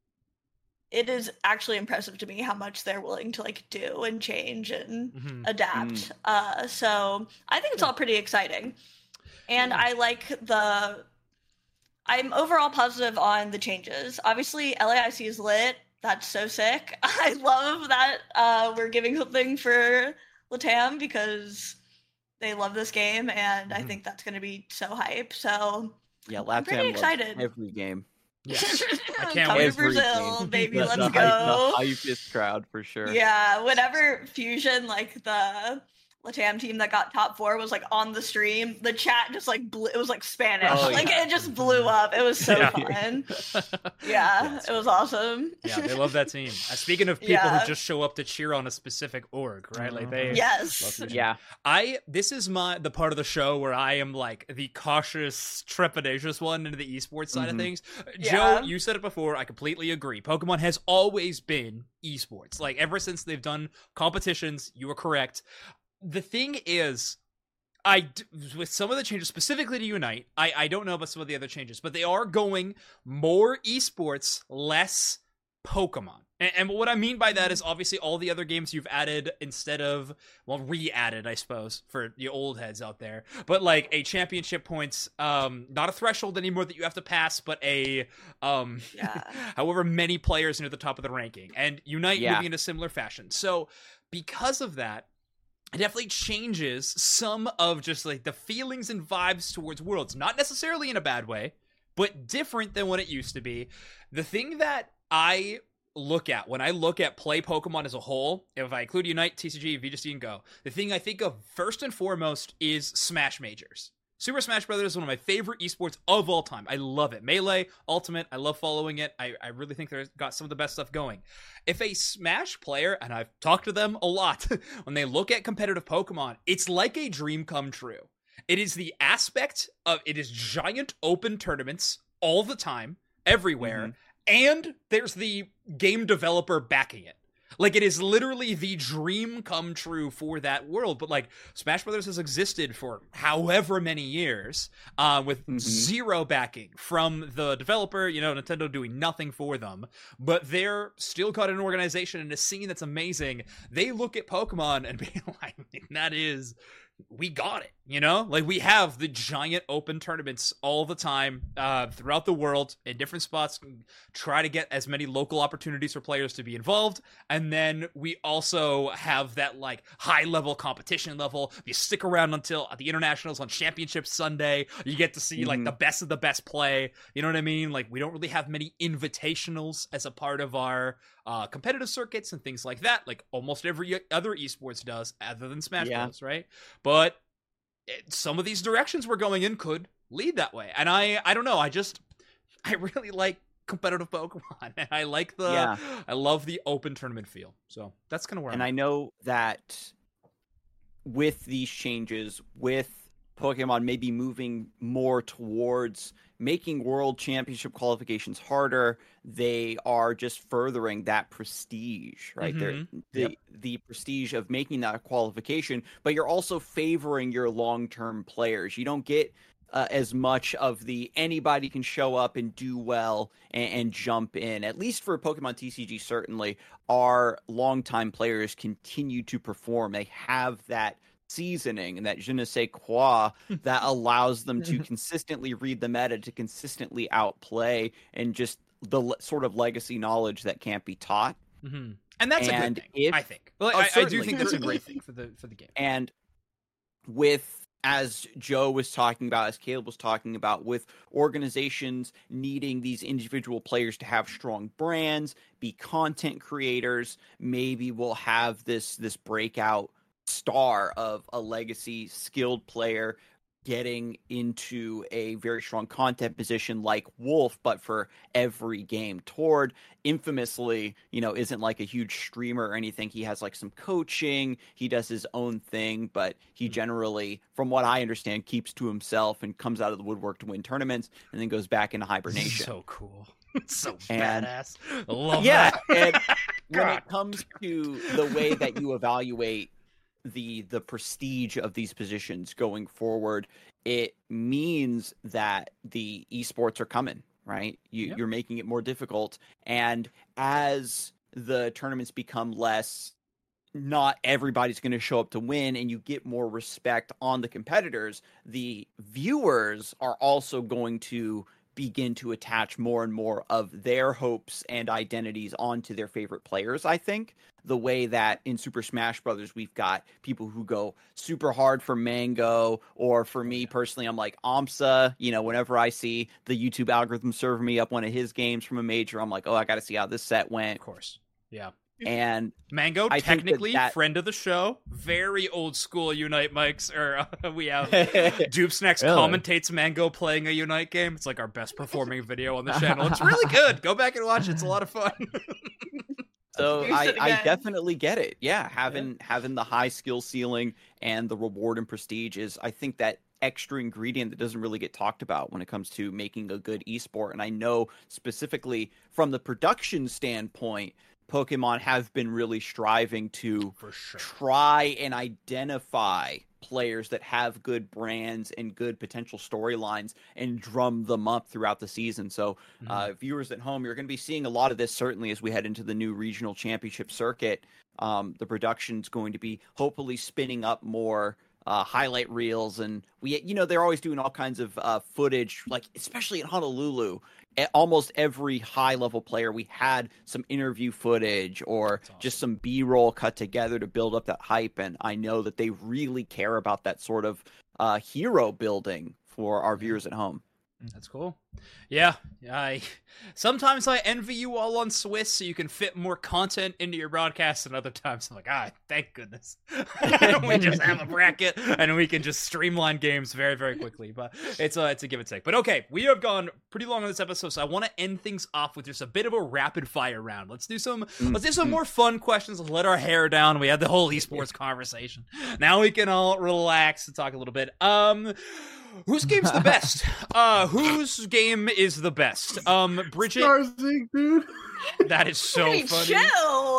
it is actually impressive to me how much they're willing to like do and change and Mhm. adapt. Mm. Uh, so I think it's all pretty exciting. And Yeah. I like the I'm overall positive on the changes. Obviously L A I C is lit. That's so sick. I love that uh, we're giving something for Latam because they love this game and I Mhm. think that's gonna be so hype. So Yeah, I'm pretty Latam loves excited. every game. Yes. I can't Come wait. to Every Brazil, game. baby, The- let's the go. hype- the hypest crowd for sure. Yeah, whenever Fusion, like the Latam team that got top four, was like on the stream, the chat just like blew, it was like Spanish, Oh, like yeah. it just blew up. It was so Yeah. fun. Yeah, Yeah, it was awesome. Yeah, they love that team. Uh, speaking of people Yeah. who just show up to cheer on a specific org, right? Like they Yes. love Fusion. Yeah. I this is my the part of the show where I am like the cautious, trepidatious one into the esports side Mhm. of things. Yeah. Joe, you said it before. I completely agree. Pokemon has always been esports. Like ever since they've done competitions, you were correct. The thing is, I d- with some of the changes specifically to Unite, I I don't know about some of the other changes, but they are going more esports, less Pokemon. And, and what I mean by that is obviously all the other games you've added instead of, well, re-added, I suppose, for the old heads out there. But like a championship points, um, not a threshold anymore that you have to pass, but a, um, Yeah. however many players near the top of the ranking. And Unite Yeah. moving in a similar fashion. So because of that, it definitely changes some of just like the feelings and vibes towards Worlds. Not necessarily in a bad way, but different than what it used to be. The thing that I look at when I look at play Pokemon as a whole, if I include Unite, T C G, V G C, and Go, the thing I think of first and foremost is Smash Majors. Super Smash Brothers is one of my favorite esports of all time. I love it. Melee, Ultimate, I love following it. I, I really think they've got some of the best stuff going. If a Smash player, and I've talked to them a lot, when they look at competitive Pokemon, it's like a dream come true. It is the aspect of, it is giant open tournaments all the time, everywhere, Mm-hmm. and there's the game developer backing it. Like, it is literally the dream come true for that world. But, like, Smash Brothers has existed for however many years uh, with Mhm. zero backing from the developer, you know, Nintendo doing nothing for them. But they're still got an organization and a scene that's amazing. They look at Pokemon and be like, that is... we got it, you know? Like, we have the giant open tournaments all the time uh, throughout the world in different spots. Try to get as many local opportunities for players to be involved. And then we also have that, like, high-level competition level. You stick around until the Internationals on Championship Sunday. You get to see, like, Mhm. the best of the best play. You know what I mean? Like, we don't really have many invitationals as a part of our uh, competitive circuits and things like that. Like, almost every other esports does, other than Smash Yeah. Bros., right? But it, some of these directions we're going in could lead that way. And I I don't know, I just I really like competitive Pokemon. And I like the Yeah. I love the open tournament feel. So that's kind of where And I'm I at. know that with these changes, with Pokemon maybe moving more towards making World Championship qualifications harder, they are just furthering that prestige, right? They're Mhm. the Yep. the prestige of making that a qualification, but you're also favoring your long-term players. You don't get uh, as much of the anybody can show up and do well and, and jump in. At least for Pokemon T C G, certainly, our longtime players continue to perform. They have that seasoning and that je ne sais quoi that allows them to consistently read the meta, to consistently outplay, and just the le- sort of legacy knowledge that can't be taught. hmm And that's And a good thing, if- I think. Well, Oh, I, I do certainly, think that's a certainly. great thing for the for the game. And with, as Joe was talking about, as Caleb was talking about, with organizations needing these individual players to have strong brands, be content creators, maybe we'll have this this breakout star of a legacy skilled player getting into a very strong content position like Wolf, but for every game. Tord infamously, you know, isn't like a huge streamer or anything. He has like some coaching, he does his own thing, but he generally, from what I understand, keeps to himself and comes out of the woodwork to win tournaments and then goes back into hibernation. So cool. So And- badass. I love yeah, that. and when God. it comes to the way that you evaluate the the prestige of these positions going forward, it means that the esports are coming, right? You, Yep. You're making it more difficult, and as the tournaments become less, not everybody's going to show up to win, and you get more respect on the competitors, the viewers are also going to begin to attach more and more of their hopes and identities onto their favorite players. I think the way that in Super Smash Brothers we've got people who go super hard for Mango, or for me personally, I'm like Amsa. You know, whenever I see the YouTube algorithm serve me up one of his games from a major, I'm like, oh, I got to see how this set went. Of course. Yeah. And Mango, I think that technically that- friend of the show, very old school Unite mics. Or uh, we have Dupe Snacks Really? commentates Mango playing a Unite game. It's like our best performing video on the channel. It's really good. Go back and watch it. It's a lot of fun. So Use I, it I again. definitely get it. Yeah, having having the high skill ceiling and the reward and prestige is, I think, that extra ingredient that doesn't really get talked about when it comes to making a good esport. And I know specifically from the production standpoint, Pokemon have been really striving to For sure. try and identify players that have good brands and good potential storylines and drum them up throughout the season. So uh, mm-hmm. viewers at home, you're going to be seeing a lot of this certainly as we head into the new regional championship circuit. Um, the production's going to be hopefully spinning up more uh, highlight reels, and we, you know, they're always doing all kinds of uh, footage, like especially in Honolulu. Almost every high-level player, we had some interview footage or awesome. just some B-roll cut together to build up that hype, and I know that they really care about that sort of uh, hero building for our viewers at home. That's cool. Yeah, I sometimes I envy you all on Swiss so you can fit more content into your broadcast, and other times I'm like, ah, thank goodness. We just have a bracket and we can just streamline games very, very quickly. But it's a, it's a give and take. But okay, we have gone pretty long on this episode, so I want to end things off with just a bit of a rapid fire round. Let's do some mm-hmm. let's do some more fun questions. Let's let our hair down. We had the whole esports conversation. Now we can all relax and talk a little bit. Um Whose game's the best? Uh, whose game is the best? Um, Bridget. Starzig, dude. That is so hey, funny. Chill.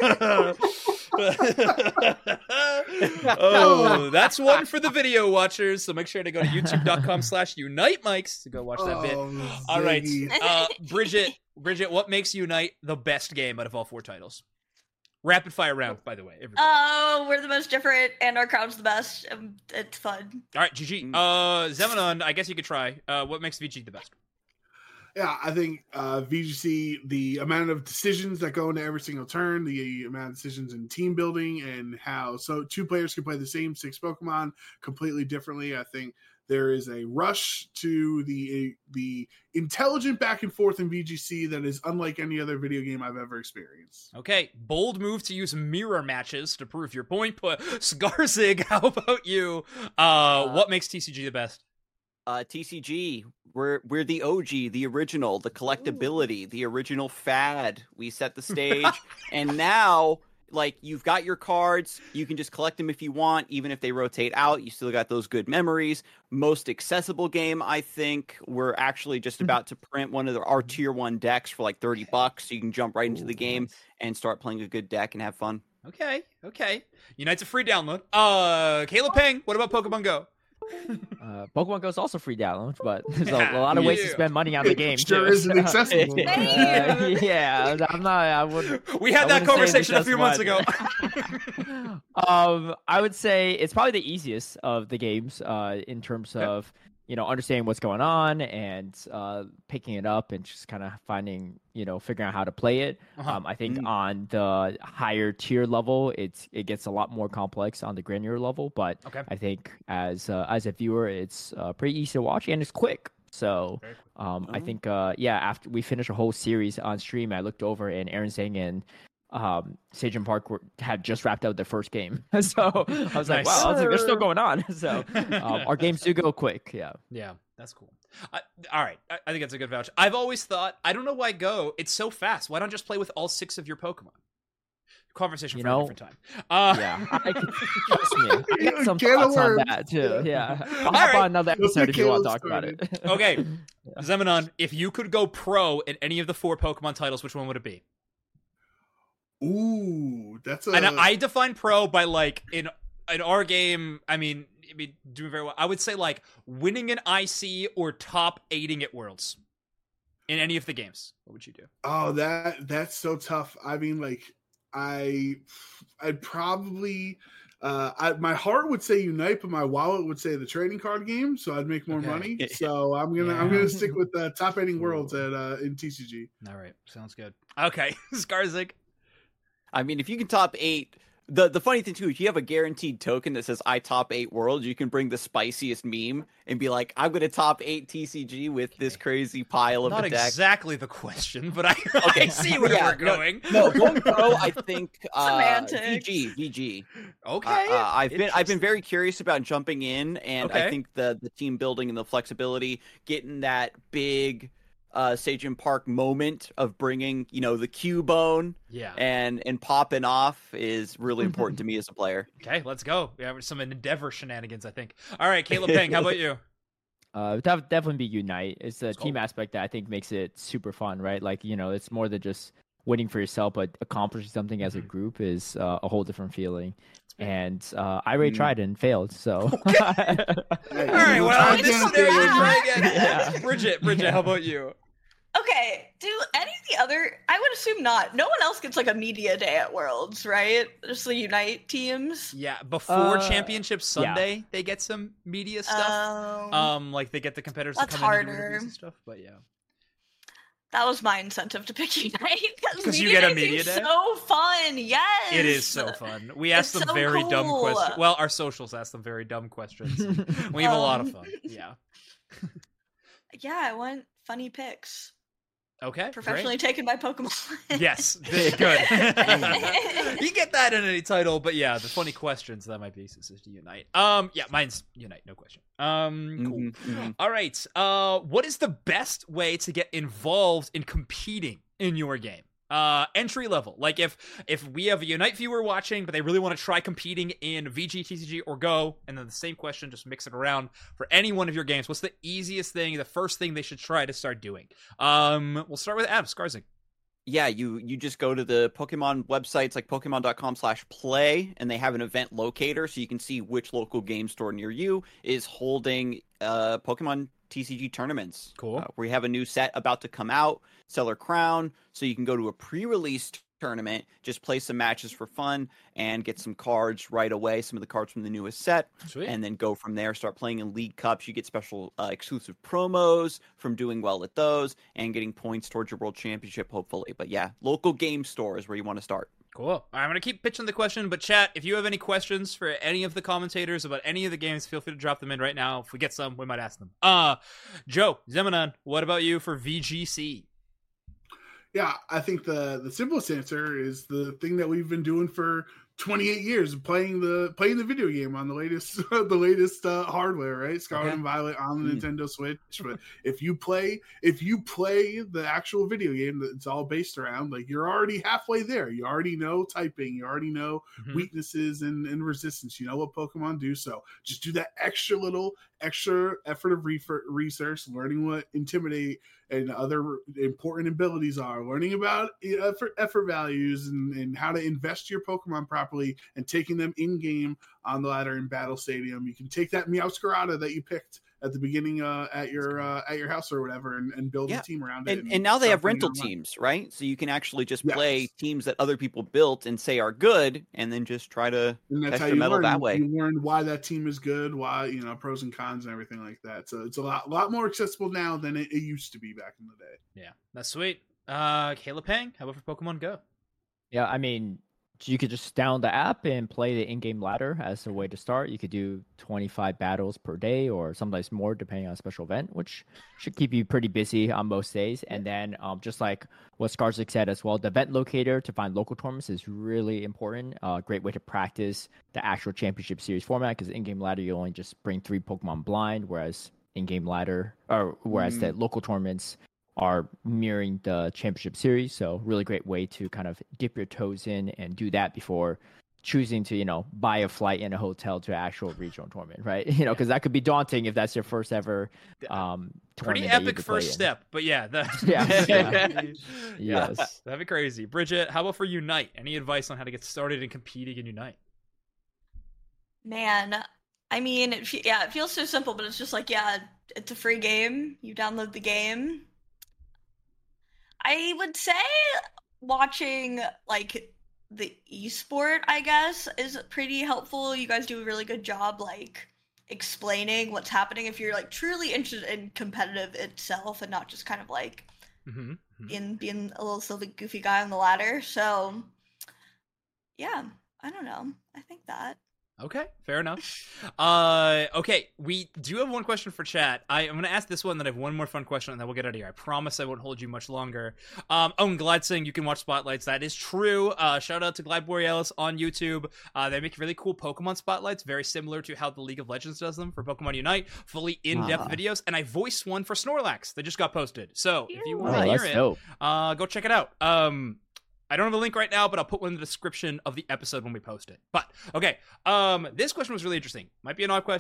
Oh, that's one for the video watchers. So make sure to go to youtube.com slash Unite Mics to go watch that bit. Oh, all right, uh, Bridget. Bridget, what makes Unite the best game out of all four titles? Rapid fire round, by the way. Everybody. Oh, we're the most different, and our crowd's the best. Um, it's fun. All right, G G. Uh, Zemanon, I guess you could try. Uh, what makes V G the best? Yeah, I think uh, V G C, the amount of decisions that go into every single turn, the amount of decisions in team building, and how so two players can play the same six Pokemon completely differently. I think there is a rush to the the intelligent back and forth in V G C that is unlike any other video game I've ever experienced. Okay, bold move to use mirror matches to prove your point. But Skarzig, how about you? Uh, uh, what makes T C G the best? Uh, T C G, we're we're the O G, the original, the collectability, the original fad. We set the stage, and now, like, you've got your cards. You can just collect them if you want, even if they rotate out. You still got those good memories. Most accessible game, I think. We're actually just about to print one of the, our tier one decks for like thirty bucks, so you can jump right into Ooh, the game nice. and start playing a good deck and have fun. Okay, okay. Unite's a free download. Uh, Caleb Peng, what about Pokemon Go? Uh, Pokemon Go is also free download, but there's a, a lot of ways Yeah. to spend money on the game. Sure too. isn't accessible. Uh, yeah, I'm not. I would. We had I that wouldn't say conversation a it's few just months one. ago. um, I would say it's probably the easiest of the games uh, in terms Okay. of you know understanding what's going on and uh, picking it up and just kind of finding you know figuring out how to play it. Uh-huh. Um, I think Mm. on the higher tier level, it's it gets a lot more complex on the granular level, but Okay. I think as uh, as a viewer, it's uh, pretty easy to watch and it's quick. So Very um, I Oh. think uh, yeah, after we finished a whole series on stream, I looked over and Aaron Zhang and um, Sejin Park were, had just wrapped out their first game. So I was like, Nice. wow, I was like, they're still going on. So um, our games do go quick. Yeah. Yeah, that's cool. I, all right, I, I think that's a good vouch. I've always thought, I don't know why Go, it's so fast. Why not just play with all six of your Pokemon? Conversation You for know, a different time. Uh, Yeah, I can, trust me. I got some Can of thoughts on worms. that too. Yeah, I'll All hop right. on another Let's episode get if you want to Caleb talk about it. Okay, Zemanon, if you could go pro in any of the four Pokemon titles, which one would it be? Ooh, that's a. And I define pro by like in in our game. I mean, I mean, doing very well. I would say like winning an I C or top eighting at Worlds in any of the games. What would you do? Oh, that that's so tough. I mean, like, I, I'd probably, uh, I, my heart would say Unite, but my wallet would say the trading card game. So I'd make more Okay. money. So I'm gonna I'm Yeah. gonna stick with the top eighting worlds at uh, in T C G. All right, sounds good. Okay, Skarzig. I mean, if you can top eight, the the funny thing too, if you have a guaranteed token that says I top eight worlds, you can bring the spiciest meme and be like, I'm going to top eight T C G with this crazy pile of Not a deck. exactly the question, but I, Okay. I see where Yeah, we're no- going. No, going pro, I think uh, V Semantics. G, V G. Okay, Uh, uh, I've been I've been interesting. very curious about jumping in, and Okay. I think the the team building and the flexibility, getting that big uh, Sejin Park moment of bringing you know the Cubone Yeah. and and popping off is really important to me as a player. Okay, let's go. We have some Endeavor shenanigans, I think. All right, Caleb Peng, how about you? Uh, it would definitely be Unite. It's the Let's go. team aspect that I think makes it super fun, right? Like, you know, it's more than just winning for yourself, but accomplishing something as a group is uh, a whole different feeling. And uh, I already Mm. tried and failed, so. Hey, All right, we'll well, try in this again. scenario, Yeah. try again. Yeah. Bridget, Bridget, Yeah. how about you? Okay, do any of the other? I would assume not. No one else gets like a media day at Worlds, right? Just the Unite teams. Yeah, before Uh, Championship Sunday, they get some media stuff. Um, Um, like they get the competitors That's to come in and do harder. interviews and stuff. But yeah, that was my incentive to pick Unite 'Cause you get a Day media seems day? So fun, yes. it is so fun. We ask It's them so very dumb cool. questions. Well, our socials ask them very dumb questions. We have a lot of Um, fun. Yeah. Yeah, I want funny picks. Okay. Professionally taken by Pokemon. Great. Yes. Good. You get that in any title, but yeah, the funny questions that might be is to Unite. Um, yeah, mine's Unite, no question. Um, cool. Mhm, mhm. All right. Uh, what is the best way to get involved in competing in your game? Uh, entry level. Like if if we have a Unite viewer watching, but they really want to try competing in V G, T C G, or Go, and then the same question, just mix it around for any one of your games. What's the easiest thing, the first thing they should try to start doing? Um, we'll start with Adam Skarsing. Yeah, you you just go to the Pokemon websites like pokemon.com slash play, and they have an event locator, so you can see which local game store near you is holding uh, Pokemon T C G tournaments. Cool. Uh, we have a new set about to come out, Stellar Crown, so you can go to a pre-release tournament, just play some matches for fun, and get some cards right away, some of the cards from the newest set, Sweet. and then go from there, start playing in League Cups. You get special uh, exclusive promos from doing well at those, and getting points towards your World Championship, hopefully. But yeah, local game store is where you want to start. Cool. All right, I'm going to keep pitching the question, but chat, if you have any questions for any of the commentators about any of the games, feel free to drop them in right now. If we get some, we might ask them. Uh, Joe, Zemanon, what about you for V G C? Yeah, I think the the simplest answer is the thing that we've been doing for twenty-eight years, playing the playing the video game on the latest the latest uh, hardware, right? Scarlet Okay. and Violet on the Mm. Nintendo Switch. But if you play if you play the actual video game that it's all based around, like you're already halfway there. You already know typing, you already know Mhm. weaknesses and, and resistance. You know what Pokemon do. So just do that extra little extra effort of refer- research, learning what Intimidate and other important abilities are, learning about uh, effort, effort values and, and how to invest your Pokemon properly and taking them in game on the ladder in Battle Stadium. You can take that Meowscarada that you picked at the beginning uh, at your uh, at your house or whatever and, and build Yeah. a team around it. And, and now they start have playing rental online. teams, right? So you can actually just Yes. play teams that other people built and say are good, and then just try to And that's test how your you metal learn. that way. You learn why that team is good, why, you know, pros and cons and everything like that. So it's a lot lot more accessible now than it, it used to be back in the day. Yeah, that's sweet. Uh, Caleb Pang, how about for Pokemon Go? Yeah, I mean, you could just download the app and play the in-game ladder as a way to start. You could do twenty-five battles per day or sometimes more depending on a special event, which should keep you pretty busy on most days. And then um, just like what Skarzik said as well, the event locator to find local tournaments is really important. A uh, great way to practice the actual championship series format because in-game ladder, you only just bring three Pokemon blind, whereas in-game ladder, or whereas the local tournaments are mirroring the championship series. So really great way to kind of dip your toes in and do that before choosing to, you know, buy a flight and a hotel to an actual regional tournament, right? You know, because that could be daunting if that's your first ever um Pretty tournament that you epic could play first in. step, but yeah, the, Yeah, yeah. Yes. That'd be crazy. Bridget, how about for Unite? Any advice on how to get started in competing in Unite? Man, I mean, it, fe- yeah, it feels so simple, but it's just like, yeah, it's a free game. You download the game. I would say watching like the esport, I guess, is pretty helpful. You guys do a really good job, like explaining what's happening if you're like truly interested in competitive itself and not just kind of like Mm-hmm. in being a little silly goofy guy on the ladder. So yeah, I don't know. I think that. Okay, fair enough. Uh, okay, we do have one question for chat. I, I'm going to ask this one, then I have one more fun question, and then we'll get out of here. I promise I won't hold you much longer. Um, oh, and Glad saying you can watch Spotlights. That is true. Uh, shout out to Glad Borealis on YouTube. Uh, they make really cool Pokemon Spotlights, very similar to how the League of Legends does them for Pokemon Unite. Fully in-depth Ah. videos, and I voiced one for Snorlax that just got posted. So if you Oh, want to hear that's it, dope. uh, go check it out. Um, I don't have a link right now, but I'll put one in the description of the episode when we post it. But okay, um, this question was really interesting. Might be an odd question,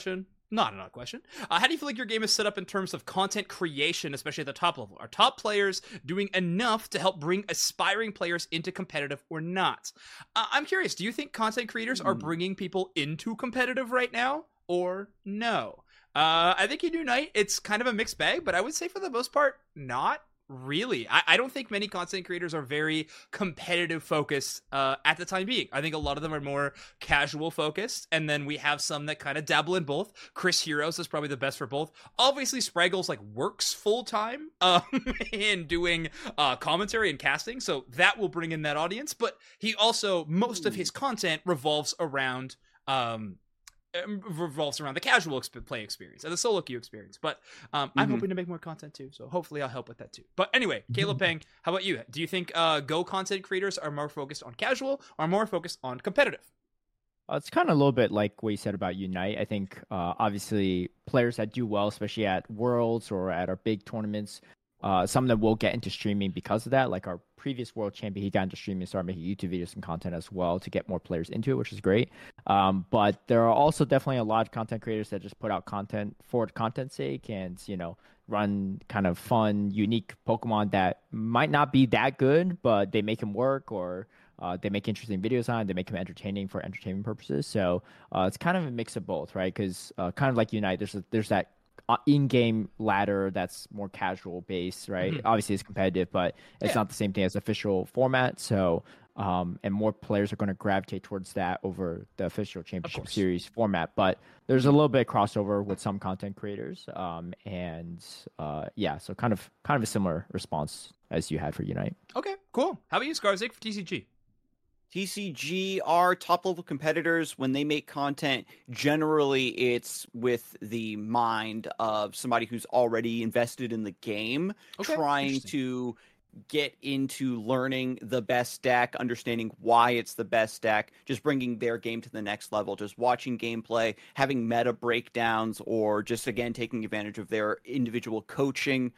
Not another question. Uh, how do you feel like your game is set up in terms of content creation, especially at the top level? Are top players doing enough to help bring aspiring players into competitive or not? Uh, I'm curious, do you think content creators are bringing people into competitive right now or no? Uh, I think in Unite, it's kind of a mixed bag, but I would say for the most part, not really. I, I don't think many content creators are very competitive focused uh, at the time being. I think a lot of them are more casual focused, and then we have some that kind of dabble in both. Chris Heroes is probably the best for both. Obviously, Spraggles like works full time um, in doing uh, commentary and casting, so that will bring in that audience. But he also, most of his content revolves around um, revolves around the casual exp- play experience and the solo queue experience. But um, I'm Mhm. hoping to make more content too, so hopefully I'll help with that too. But anyway, Caleb Peng, how about you? Do you think uh, Go content creators are more focused on casual or more focused on competitive? Uh, it's kind of a little bit like what you said about Unite. I think uh, obviously players that do well, especially at Worlds or at our big tournaments, uh, some of them will get into streaming because of that. Like our previous world champion, he got into streaming and started making YouTube videos and content as well to get more players into it, which is great. Um, but there are also definitely a lot of content creators that just put out content for content's sake and, you know, run kind of fun, unique Pokemon that might not be that good, but they make them work, or uh, they make interesting videos on it. They make them entertaining for entertainment purposes. So uh, it's kind of a mix of both, right? Because uh, kind of like Unite, there's a, there's that in-game ladder that's more casual based, right? Mhm. Obviously it's competitive, but it's Yeah. not the same thing as official format. So um and more players are going to gravitate towards that over the official championship course. series format. But there's a little bit of crossover with some content creators, um and uh yeah, so kind of kind of a similar response as you had for Unite. Okay, cool. How about you, Scarzik, for T C G? T C G are top level competitors. When they make content, generally it's with the mind of somebody who's already invested in the game, Okay, trying interesting. to get into learning the best deck, understanding why it's the best deck, just bringing their game to the next level, just watching gameplay, having meta breakdowns, or just again taking advantage of their individual coaching.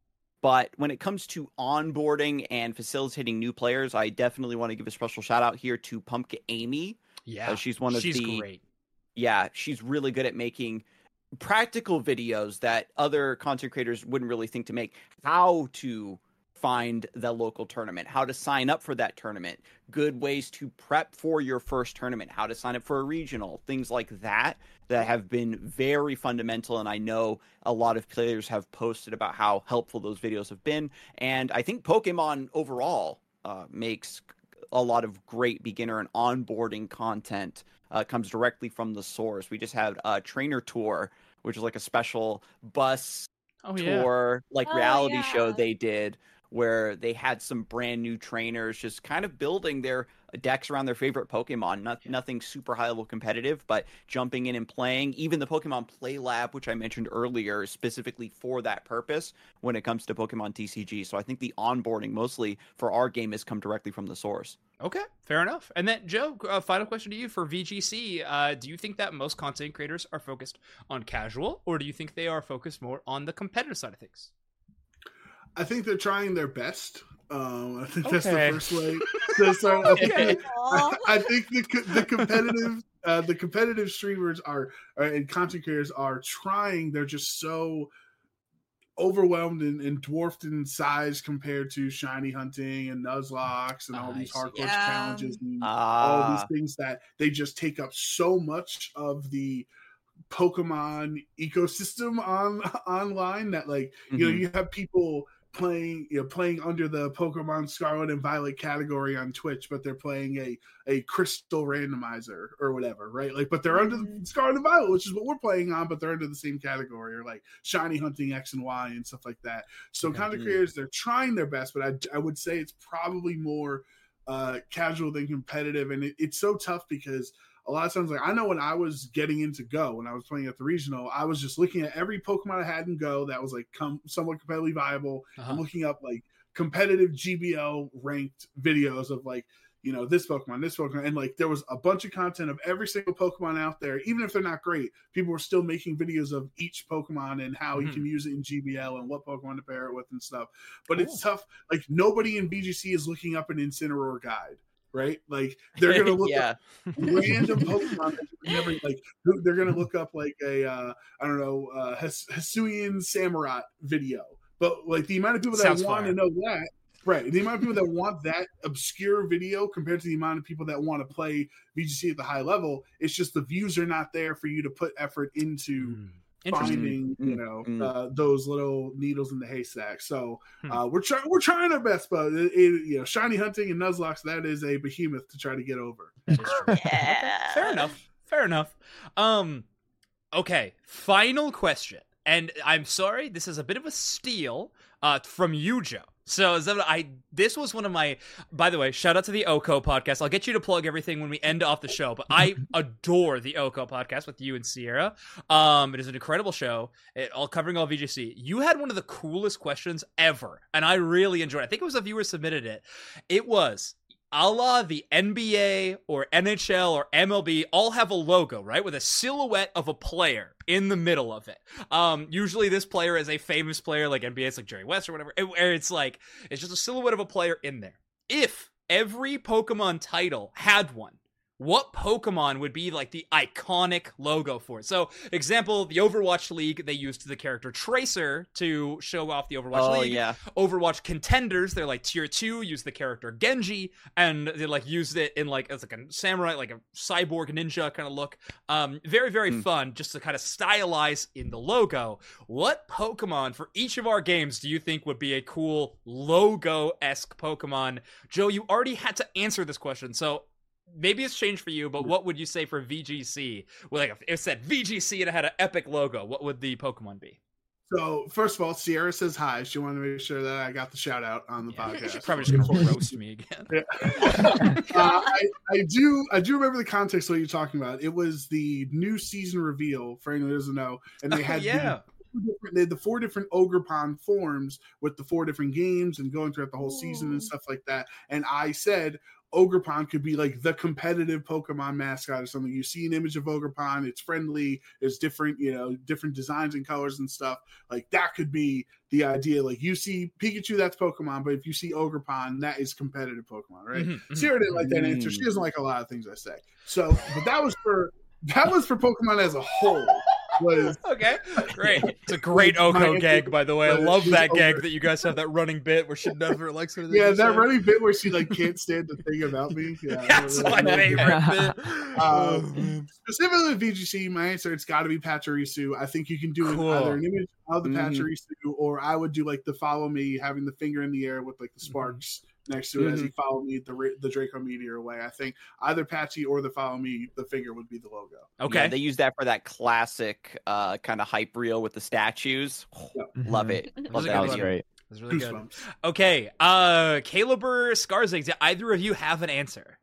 But when it comes to onboarding and facilitating new players, I definitely want to give a special shout out here to Pumpkin Amy. Yeah, Uh, she's one of she's the great. yeah, she's really good at making practical videos that other content creators wouldn't really think to make. How to find the local tournament, how to sign up for that tournament, good ways to prep for your first tournament, how to sign up for a regional, things like that that have been very fundamental. And I know a lot of players have posted about how helpful those videos have been. And I think Pokemon overall uh, makes a lot of great beginner and onboarding content. Uh, comes directly from the source. We just had a trainer tour, which is like a special bus Oh yeah. tour, like Oh, reality show yeah. they did, where they had some brand new trainers just kind of building their decks around their favorite Pokemon. Not, Yeah. Nothing super high level competitive, but jumping in and playing. Even the Pokemon Play Lab, which I mentioned earlier, is specifically for that purpose when it comes to Pokemon T C G. So I think the onboarding mostly for our game has come directly from the source. Okay, fair enough. And then, Joe, uh, final question to you for V G C. Uh, do you think that most content creators are focused on casual, or do you think they are focused more on the competitive side of things? I think they're trying their best. Um, I think that's the Okay. first way to start. I think, Okay. I, I think the co- the competitive uh, the competitive streamers are, are and content creators are trying. They're just so overwhelmed and, and dwarfed in size compared to shiny hunting and Nuzlocke and all I these see. hardcore Yeah. challenges and all Ah, these things that they just take up so much of the Pokemon ecosystem on online that like you know Mhm. you have people playing you know playing under the Pokemon Scarlet and Violet category on Twitch, but they're playing a a crystal randomizer or whatever, right? Like, but they're under the Mhm. Scarlet and Violet, which is what we're playing on, but they're under the same category, or like shiny hunting X and Y and stuff like that. So Okay. content Mhm. creators, they're trying their best, but I I would say it's probably more uh casual than competitive, and it, it's so tough because a lot of times, like I know when I was getting into Go, when I was playing at the regional, I was just looking at every Pokemon I had in Go that was like com- somewhat competitively viable, Uh-huh. and looking up like competitive G B L ranked videos of like you know this Pokemon, this Pokemon, and like there was a bunch of content of every single Pokemon out there, even if they're not great. People were still making videos of each Pokemon and how Mhm. you can use it in G B L and what Pokemon to pair it with and stuff. But Cool. it's tough. Like nobody in B G C is looking up an Incineroar guide. right? Like they're gonna look yeah. up random Pokemon that you never like. They're gonna look up like a uh, I don't know uh, His- Hisuian Samurott video, but like the amount of people that Sounds want fire. to know that. Right. The amount of people that want that obscure video compared to the amount of people that want to play V G C at the high level, it's just the views are not there for you to put effort into Mm. Interesting. finding, Mm, you know, mm. uh, those little needles in the haystack. So Hmm. uh, we're trying, we're trying our best, but it, it, you know, shiny hunting and Nuzlocke, that is a behemoth to try to get over. That is true. Yeah. Fair enough. Fair enough. Um, okay. Final question, and I'm sorry, this is a bit of a steal uh, from you, Joe. So I this was one of my. By the way, shout out to the Oko podcast. I'll get you to plug everything when we end off the show. But I adore the Oko podcast with you and Sierra. Um, it is an incredible show, it, all covering all V G C. You had one of the coolest questions ever, and I really enjoyed it. I think it was a viewer submitted it. It was, a la the N B A or N H L or M L B all have a logo, right? With a silhouette of a player in the middle of it. Um, usually this player is a famous player, like N B A, it's like Jerry West or whatever, where it's like, it's just a silhouette of a player in there. If every Pokemon title had one, what Pokemon would be like the iconic logo for it? So, example, the Overwatch League, they used the character Tracer to show off the Overwatch Oh League. yeah. Overwatch Contenders, they're like tier two, use the character Genji, and they like used it in like as like a samurai, like a cyborg ninja kind of look. Um, very, very Hmm. fun, just to kind of stylize in the logo. What Pokemon for each of our games do you think would be a cool logo-esque Pokemon? Joe, you already had to answer this question, so maybe it's changed for you, but what would you say for V G C? Well, like if it said V G C and it had an epic logo, what would the Pokemon be? So first of all, Sierra says hi. She wanted to make sure that I got the shout out on the Yeah, she's podcast. probably just gonna roast me again. uh, I, I do I do remember the context of what you're talking about. It was the new season reveal for anyone who doesn't know, and they Oh, had yeah. the, different- they had the four different Ogerpon forms with the four different games and going throughout the whole season Ooh. and stuff like that. And I said Ogerpon could be like the competitive Pokemon mascot or something. You see an image of Ogerpon, it's friendly, there's different, you know, different designs and colors and stuff. Like that could be the idea. Like you see Pikachu, that's Pokemon, but if you see Ogerpon, that is competitive Pokemon, right? Mhm, mhm. Sierra didn't like that answer. She doesn't like a lot of things I say. So, but that was for that was for Pokemon as a whole. Was Okay, great. It's a great My Oko answer gag, by the way. I was- love was that gag over. that you guys have that running bit where she never likes her. yeah, that running bit where she like can't stand the thing about me. Yeah, That's my favorite bit. Oh, Um, man. Specifically with V G C, my answer it's got to be Pachirisu. I think you can do Cool. either an image of the Mhm. Pachirisu, or I would do like the follow me, having the finger in the air with like the sparks next to it as Mhm. he follow me the Ra- the Draco Meteor away. I think either Patchy or the follow me, the finger would be the logo. Okay. Yeah, they use that for that classic uh, kind of hype reel with the statues. Love it. was Love a that That good was one. idea. great. That's really good. Goosebumps. Okay, uh, Caleb or Skarzig, do either of you have an answer?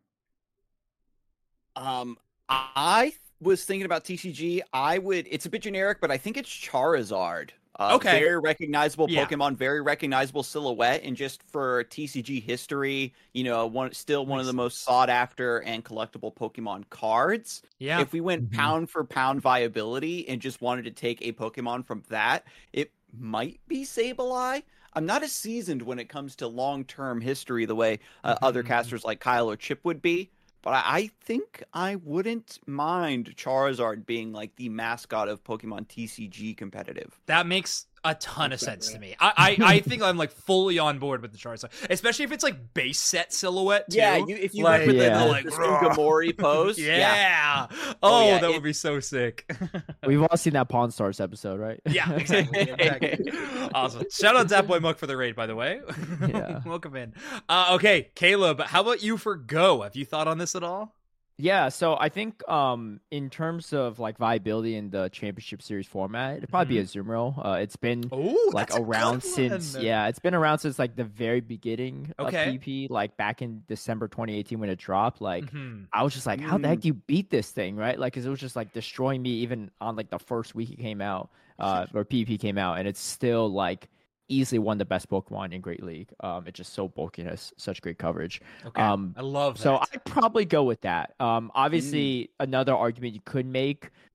Um, I was thinking about T C G. I would. It's a bit generic, but I think it's Charizard. Uh, Okay. Very recognizable Yeah. Pokemon, very recognizable silhouette, and just for T C G history, you know, one still one of the most sought after and collectible Pokemon cards. Yeah. If we went Mhm. pound for pound viability and just wanted to take a Pokemon from that, it might be Sableye. I'm not as seasoned when it comes to long term history the way uh, other Mhm. casters like Kyle or Chip would be. But I I think I wouldn't mind Charizard being like the mascot of Pokemon T C G competitive. That makes a ton of Okay, sense yeah. to me. I, I, I think I'm like fully on board with the Charizard, especially if it's like base set silhouette too. Yeah, you, if you Like, went with yeah. the, the, like, the "Raw." Shingamori pose, yeah. yeah. Oh, Oh, yeah, that it- would be so sick. We've all seen that Pawn Stars episode, right? Yeah, exactly. exactly. Awesome. Shout out Zapboy Muck for the raid, by the way. Yeah. Welcome in. Uh, okay, Caleb, how about you for Go? Have you thought on this at all? Yeah, so I think um in terms of like viability in the championship series format, it'd probably be a Azumarill. Uh, it's been Oh, like around since yeah, it's been around since like the very beginning Okay. of P P, like back in December twenty eighteen when it dropped. Like Mhm. I was just like, how the Mm. heck do you beat this thing, right? Like, 'cause it was just like destroying me even on like the first week it came out, uh, or P V P came out, and it's still like easily one of the best Pokemon in Great League. Um, it's just so bulky and has such great coverage. Okay. Um, I love that. So I'd probably go with that. Um, obviously, another argument you could make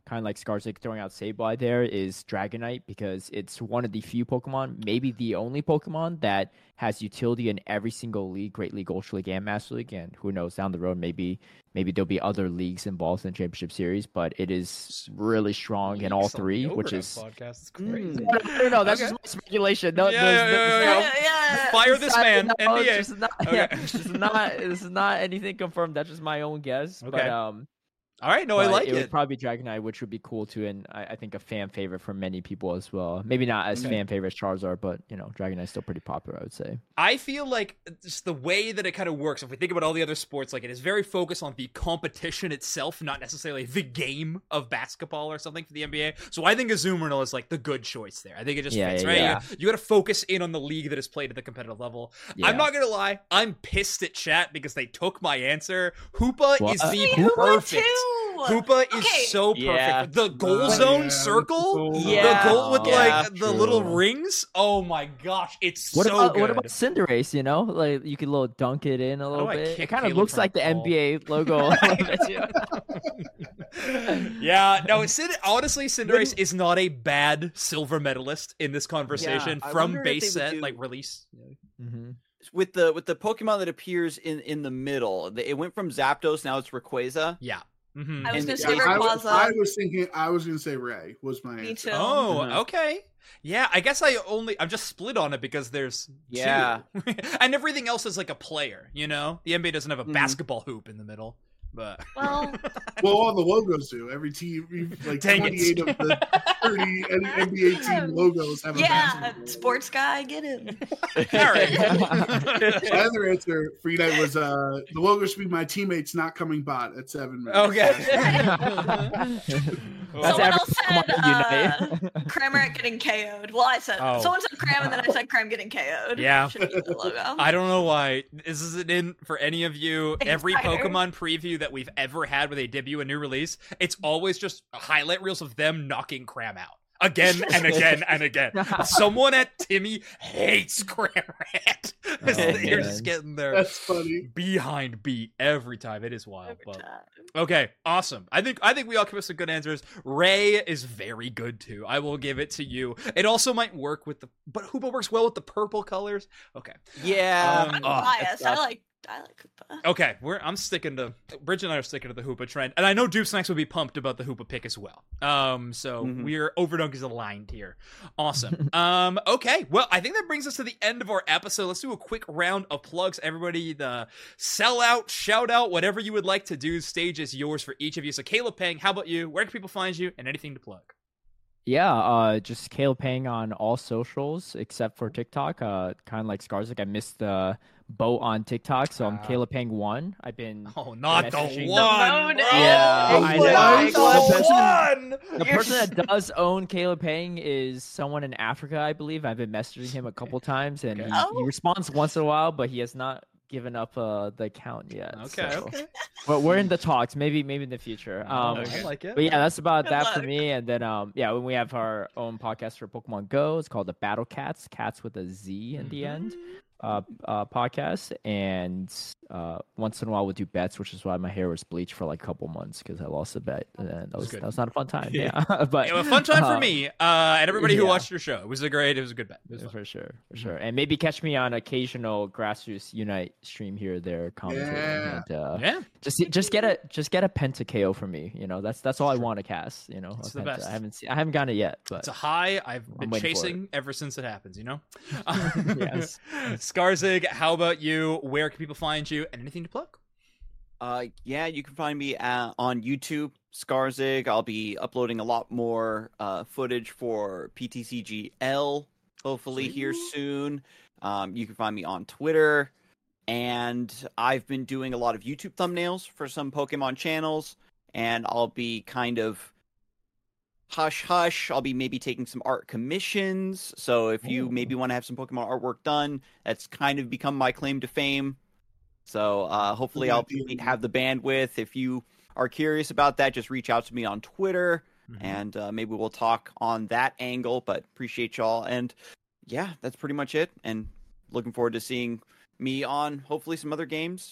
kind of like Skarzik throwing out Sableye there, is Dragonite, because it's one of the few Pokemon, maybe the only Pokemon, that has utility in every single league, Great League, Ultra League, and Master League. And who knows, down the road, maybe maybe there'll be other leagues involved in the Championship Series, but it is really strong in all three, which is... podcast. It's crazy. Mm, no, no, no, that's Okay. just my speculation. No, Yeah, there's- yeah, there's yeah, no- yeah, yeah. Fire this man, no, N B A. This is not, Okay. yeah, this is not, this is not anything confirmed. That's just my own guess. But Okay. um, All right, no, I but like it. it. would probably be Dragonite, which would be cool too, and I, I think a fan favorite for many people as well. Maybe not as Okay. fan favorite as Charizard, but you know, Dragonite's still pretty popular, I would say. I feel like just the way that it kind of works, if we think about all the other sports, like it is very focused on the competition itself, not necessarily the game of basketball or something for the N B A. So I think Azumarill is like the good choice there. I think it just Yeah, fits, yeah, right? yeah. You, you got to focus in on the league that is played at the competitive level. Yeah. I'm not going to lie. I'm pissed at chat because they took my answer. Hoopa What? is the See, Hoopa perfect. too. Hoopa is Okay. so perfect. Yeah. The goal Oh, zone yeah, circle, with the Yeah. the goal with Yeah, like the true. little rings. Oh my gosh, it's What so about good. what about Cinderace? You know, like you could little dunk it in a little do I bit. kick It kind of Caleb looks from like the the N B A logo. a little bit, you know? Yeah, no, Cind- honestly, Cinderace is not a bad silver medalist in this conversation I from wonder if base they would set, do- like release. Mhm. with the with the Pokemon that appears in in the middle. the- It went from Zapdos, now it's Rayquaza. Yeah. hmm I was And- gonna say Yeah, I, was, Rayquaza. I was thinking. I was going to say Ray was my Me answer. too. Oh, Mhm. okay. Yeah, I guess I only I'm just split on it because there's Yeah. two. And everything else is like a player, you know? The N B A doesn't have a Mhm. basketball hoop in the middle. But Well, Well, all the logos do. Every team, like Dang it. twenty-eight of the thirty N B A team logos have a yeah, basketball. sports guy, get him. Alright. My other answer for you night was uh, the logo should be my teammates not coming bot at seven minutes. Okay. That's Someone every else said, Pokemon uh, Unite. Cramorant getting K O'd. Well, I said Oh. someone said Cram, and then I said Cram getting K O'd. Yeah. Should be the logo. I don't know why. This isn't in for any of you. Every Insider. Pokemon preview that we've ever had where they debut a new release, it's always just highlight reels of them knocking Cram out. Again and again and again. Someone at Timmy hates Cramorant. Oh, You're man. just getting their That's funny. behind beat every time. It is wild. Every But time. okay, awesome. I think I think we all came up with some good answers. Ray is very good too. I will give it to you. It also might work with the, but Hoopa works well with the purple colors. Okay, Yeah. Um, I'm oh, biased. I like I like Koopa. okay. We're I'm sticking to Bridget and I are sticking to the Hoopa trend, and I know Dupe Snacks would be pumped about the Hoopa pick as well. Um, so Mhm. we're Overdunk is aligned here. Awesome. um, okay. Well, I think that brings us to the end of our episode. Let's do a quick round of plugs. Everybody, the sell out, shout out, whatever you would like to do. Stage is yours for each of you. So Caleb Pang, how about you? Where can people find you, and anything to plug? Yeah, uh, just Caleb Pang on all socials except for TikTok. Uh, kind of like Skarzik, I missed the boat on TikTok, so I'm Ah. Caleb Pang one. I've been Oh, not the Messaging one. the bro. Yeah, I Not know. the The one. the You're person that does own Caleb Pang is someone in Africa, I believe. I've been messaging him a couple times, and Okay. he, Oh. he responds once in a while, but he has not given up uh, the account yet. Okay. so- Okay. But we're in the talks. Maybe, maybe in the future. Um, I like it. But yeah, that's about Good that for luck. me. And then, um, yeah, when we have our own podcast for Pokemon Go, it's called the Battle Cats, cats with a Z in the end, uh, uh, podcast. And uh, once in a while we'll do bets, which is why my hair was bleached for like a couple months because I lost a bet, and that was good. that was not a fun time. Yeah, but It was a fun time for uh, me uh, and everybody who yeah. watched your show. It was a great. It was a good bet. It was fun. For sure, for sure, and maybe catch me on occasional Grassroots Unite stream here or there, commentating, Yeah. and uh, Yeah. just just get a just get a Penta K O from me. You know, that's that's all I want to cast. You know, It's a the Penta. best. I haven't seen, I haven't gotten it yet, but It's a high I've been waiting for chasing ever since it happens, you know? Yes. Skarzig, how about you? Where can people find you? And anything to plug? Uh, yeah, you can find me uh, on YouTube, Skarzig. I'll be uploading a lot more uh, footage for P T C G L, hopefully here soon. Um, you can find me on Twitter, and I've been doing a lot of YouTube thumbnails for some Pokemon channels, and I'll be kind of hush hush. I'll be maybe taking some art commissions. So if you Ooh. maybe want to have some Pokemon artwork done, that's kind of become my claim to fame. So uh, hopefully Good I'll idea. be- have the bandwidth. If you are curious about that, just reach out to me on Twitter, and uh, maybe we'll talk on that angle. But appreciate y'all, and yeah, that's pretty much it. And looking forward to seeing me on hopefully some other games. You know,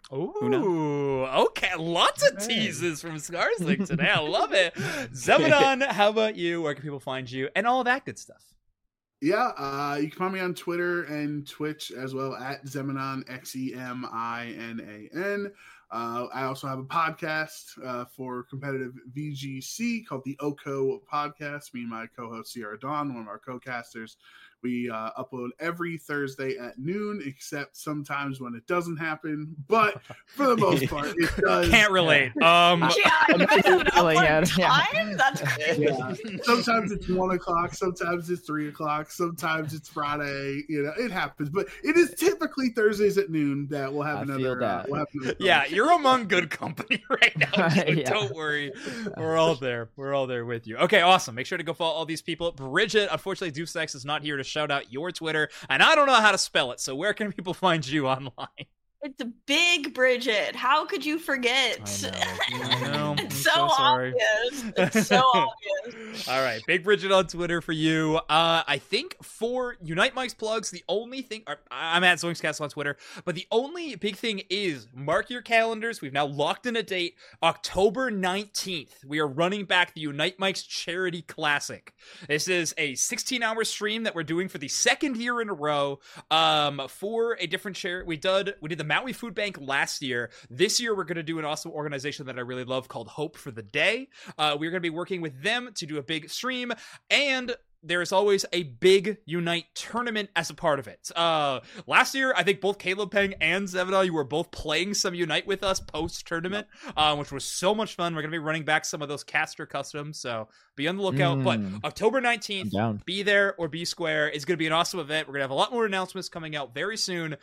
Ooh, okay. Lots of teases from Skarsnik today. I love it. Zemanon, how about you? Where can people find you? And all that good stuff. Yeah, uh, you can find me on Twitter and Twitch as well at Zemanon, X E M I N A N. Uh, I also have a podcast uh, for competitive V G C called the O C O Podcast. Me and my co-host Sierra Dawn, one of our co-casters, we uh, upload every Thursday at noon, except sometimes when it doesn't happen. But for the most part, it does. Can't relate. Um, Yeah, you guys have an Really, upload yeah. time? That's crazy. Yeah. Sometimes it's one o'clock, sometimes it's three o'clock, sometimes it's Friday. You know, it happens. But it is typically Thursdays at noon that we'll have I another. feel Uh, that. we'll have another yeah, you're among good company right now. So Yeah. Don't worry. We're all there. We're all there with you. Okay, awesome. Make sure to go follow all these people. Bridget, unfortunately, Doofsex is not here to shout out your Twitter, and I don't know how to spell it, so where can people find you online? It's a big Bridget. How could you forget? I know. I know. I'm It's so, so sorry. obvious. It's so obvious. All right, Big Bridget on Twitter for you. Uh, I think for Unite Mike's plugs, the only thing or, I'm at Zoinkscast on Twitter, but the only big thing is mark your calendars. We've now locked in a date, October nineteenth. We are running back the Unite Mike's Charity Classic. This is a sixteen-hour stream that we're doing for the second year in a row. Um, for a different charity, we did we did the Maui Food Bank last year. This year, we're going to do an awesome organization that I really love called Hope for the Day. Uh, we're going to be working with them to do a big stream, and there is always a big Unite tournament as a part of it. Uh, last year, I think both Caleb Peng and Zemanon, you were both playing some Unite with us post-tournament, uh, which was so much fun. We're going to be running back some of those caster customs, so be on the lookout. Mm. But October nineteenth, I'm down. be there or be square. It's going to be an awesome event. We're going to have a lot more announcements coming out very soon.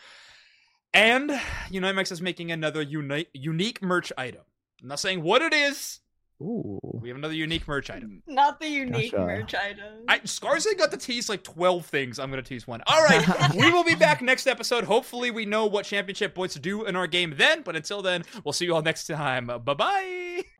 And Unite Mike's is making another uni- unique merch item. I'm not saying what it is. Ooh. We have another unique merch item. Not the unique Gotcha. merch item. I, Scarsy got to tease like twelve things. I'm going to tease one. All right. We will be back next episode. Hopefully we know what championship points to do in our game then. But until then, we'll see you all next time. Bye-bye.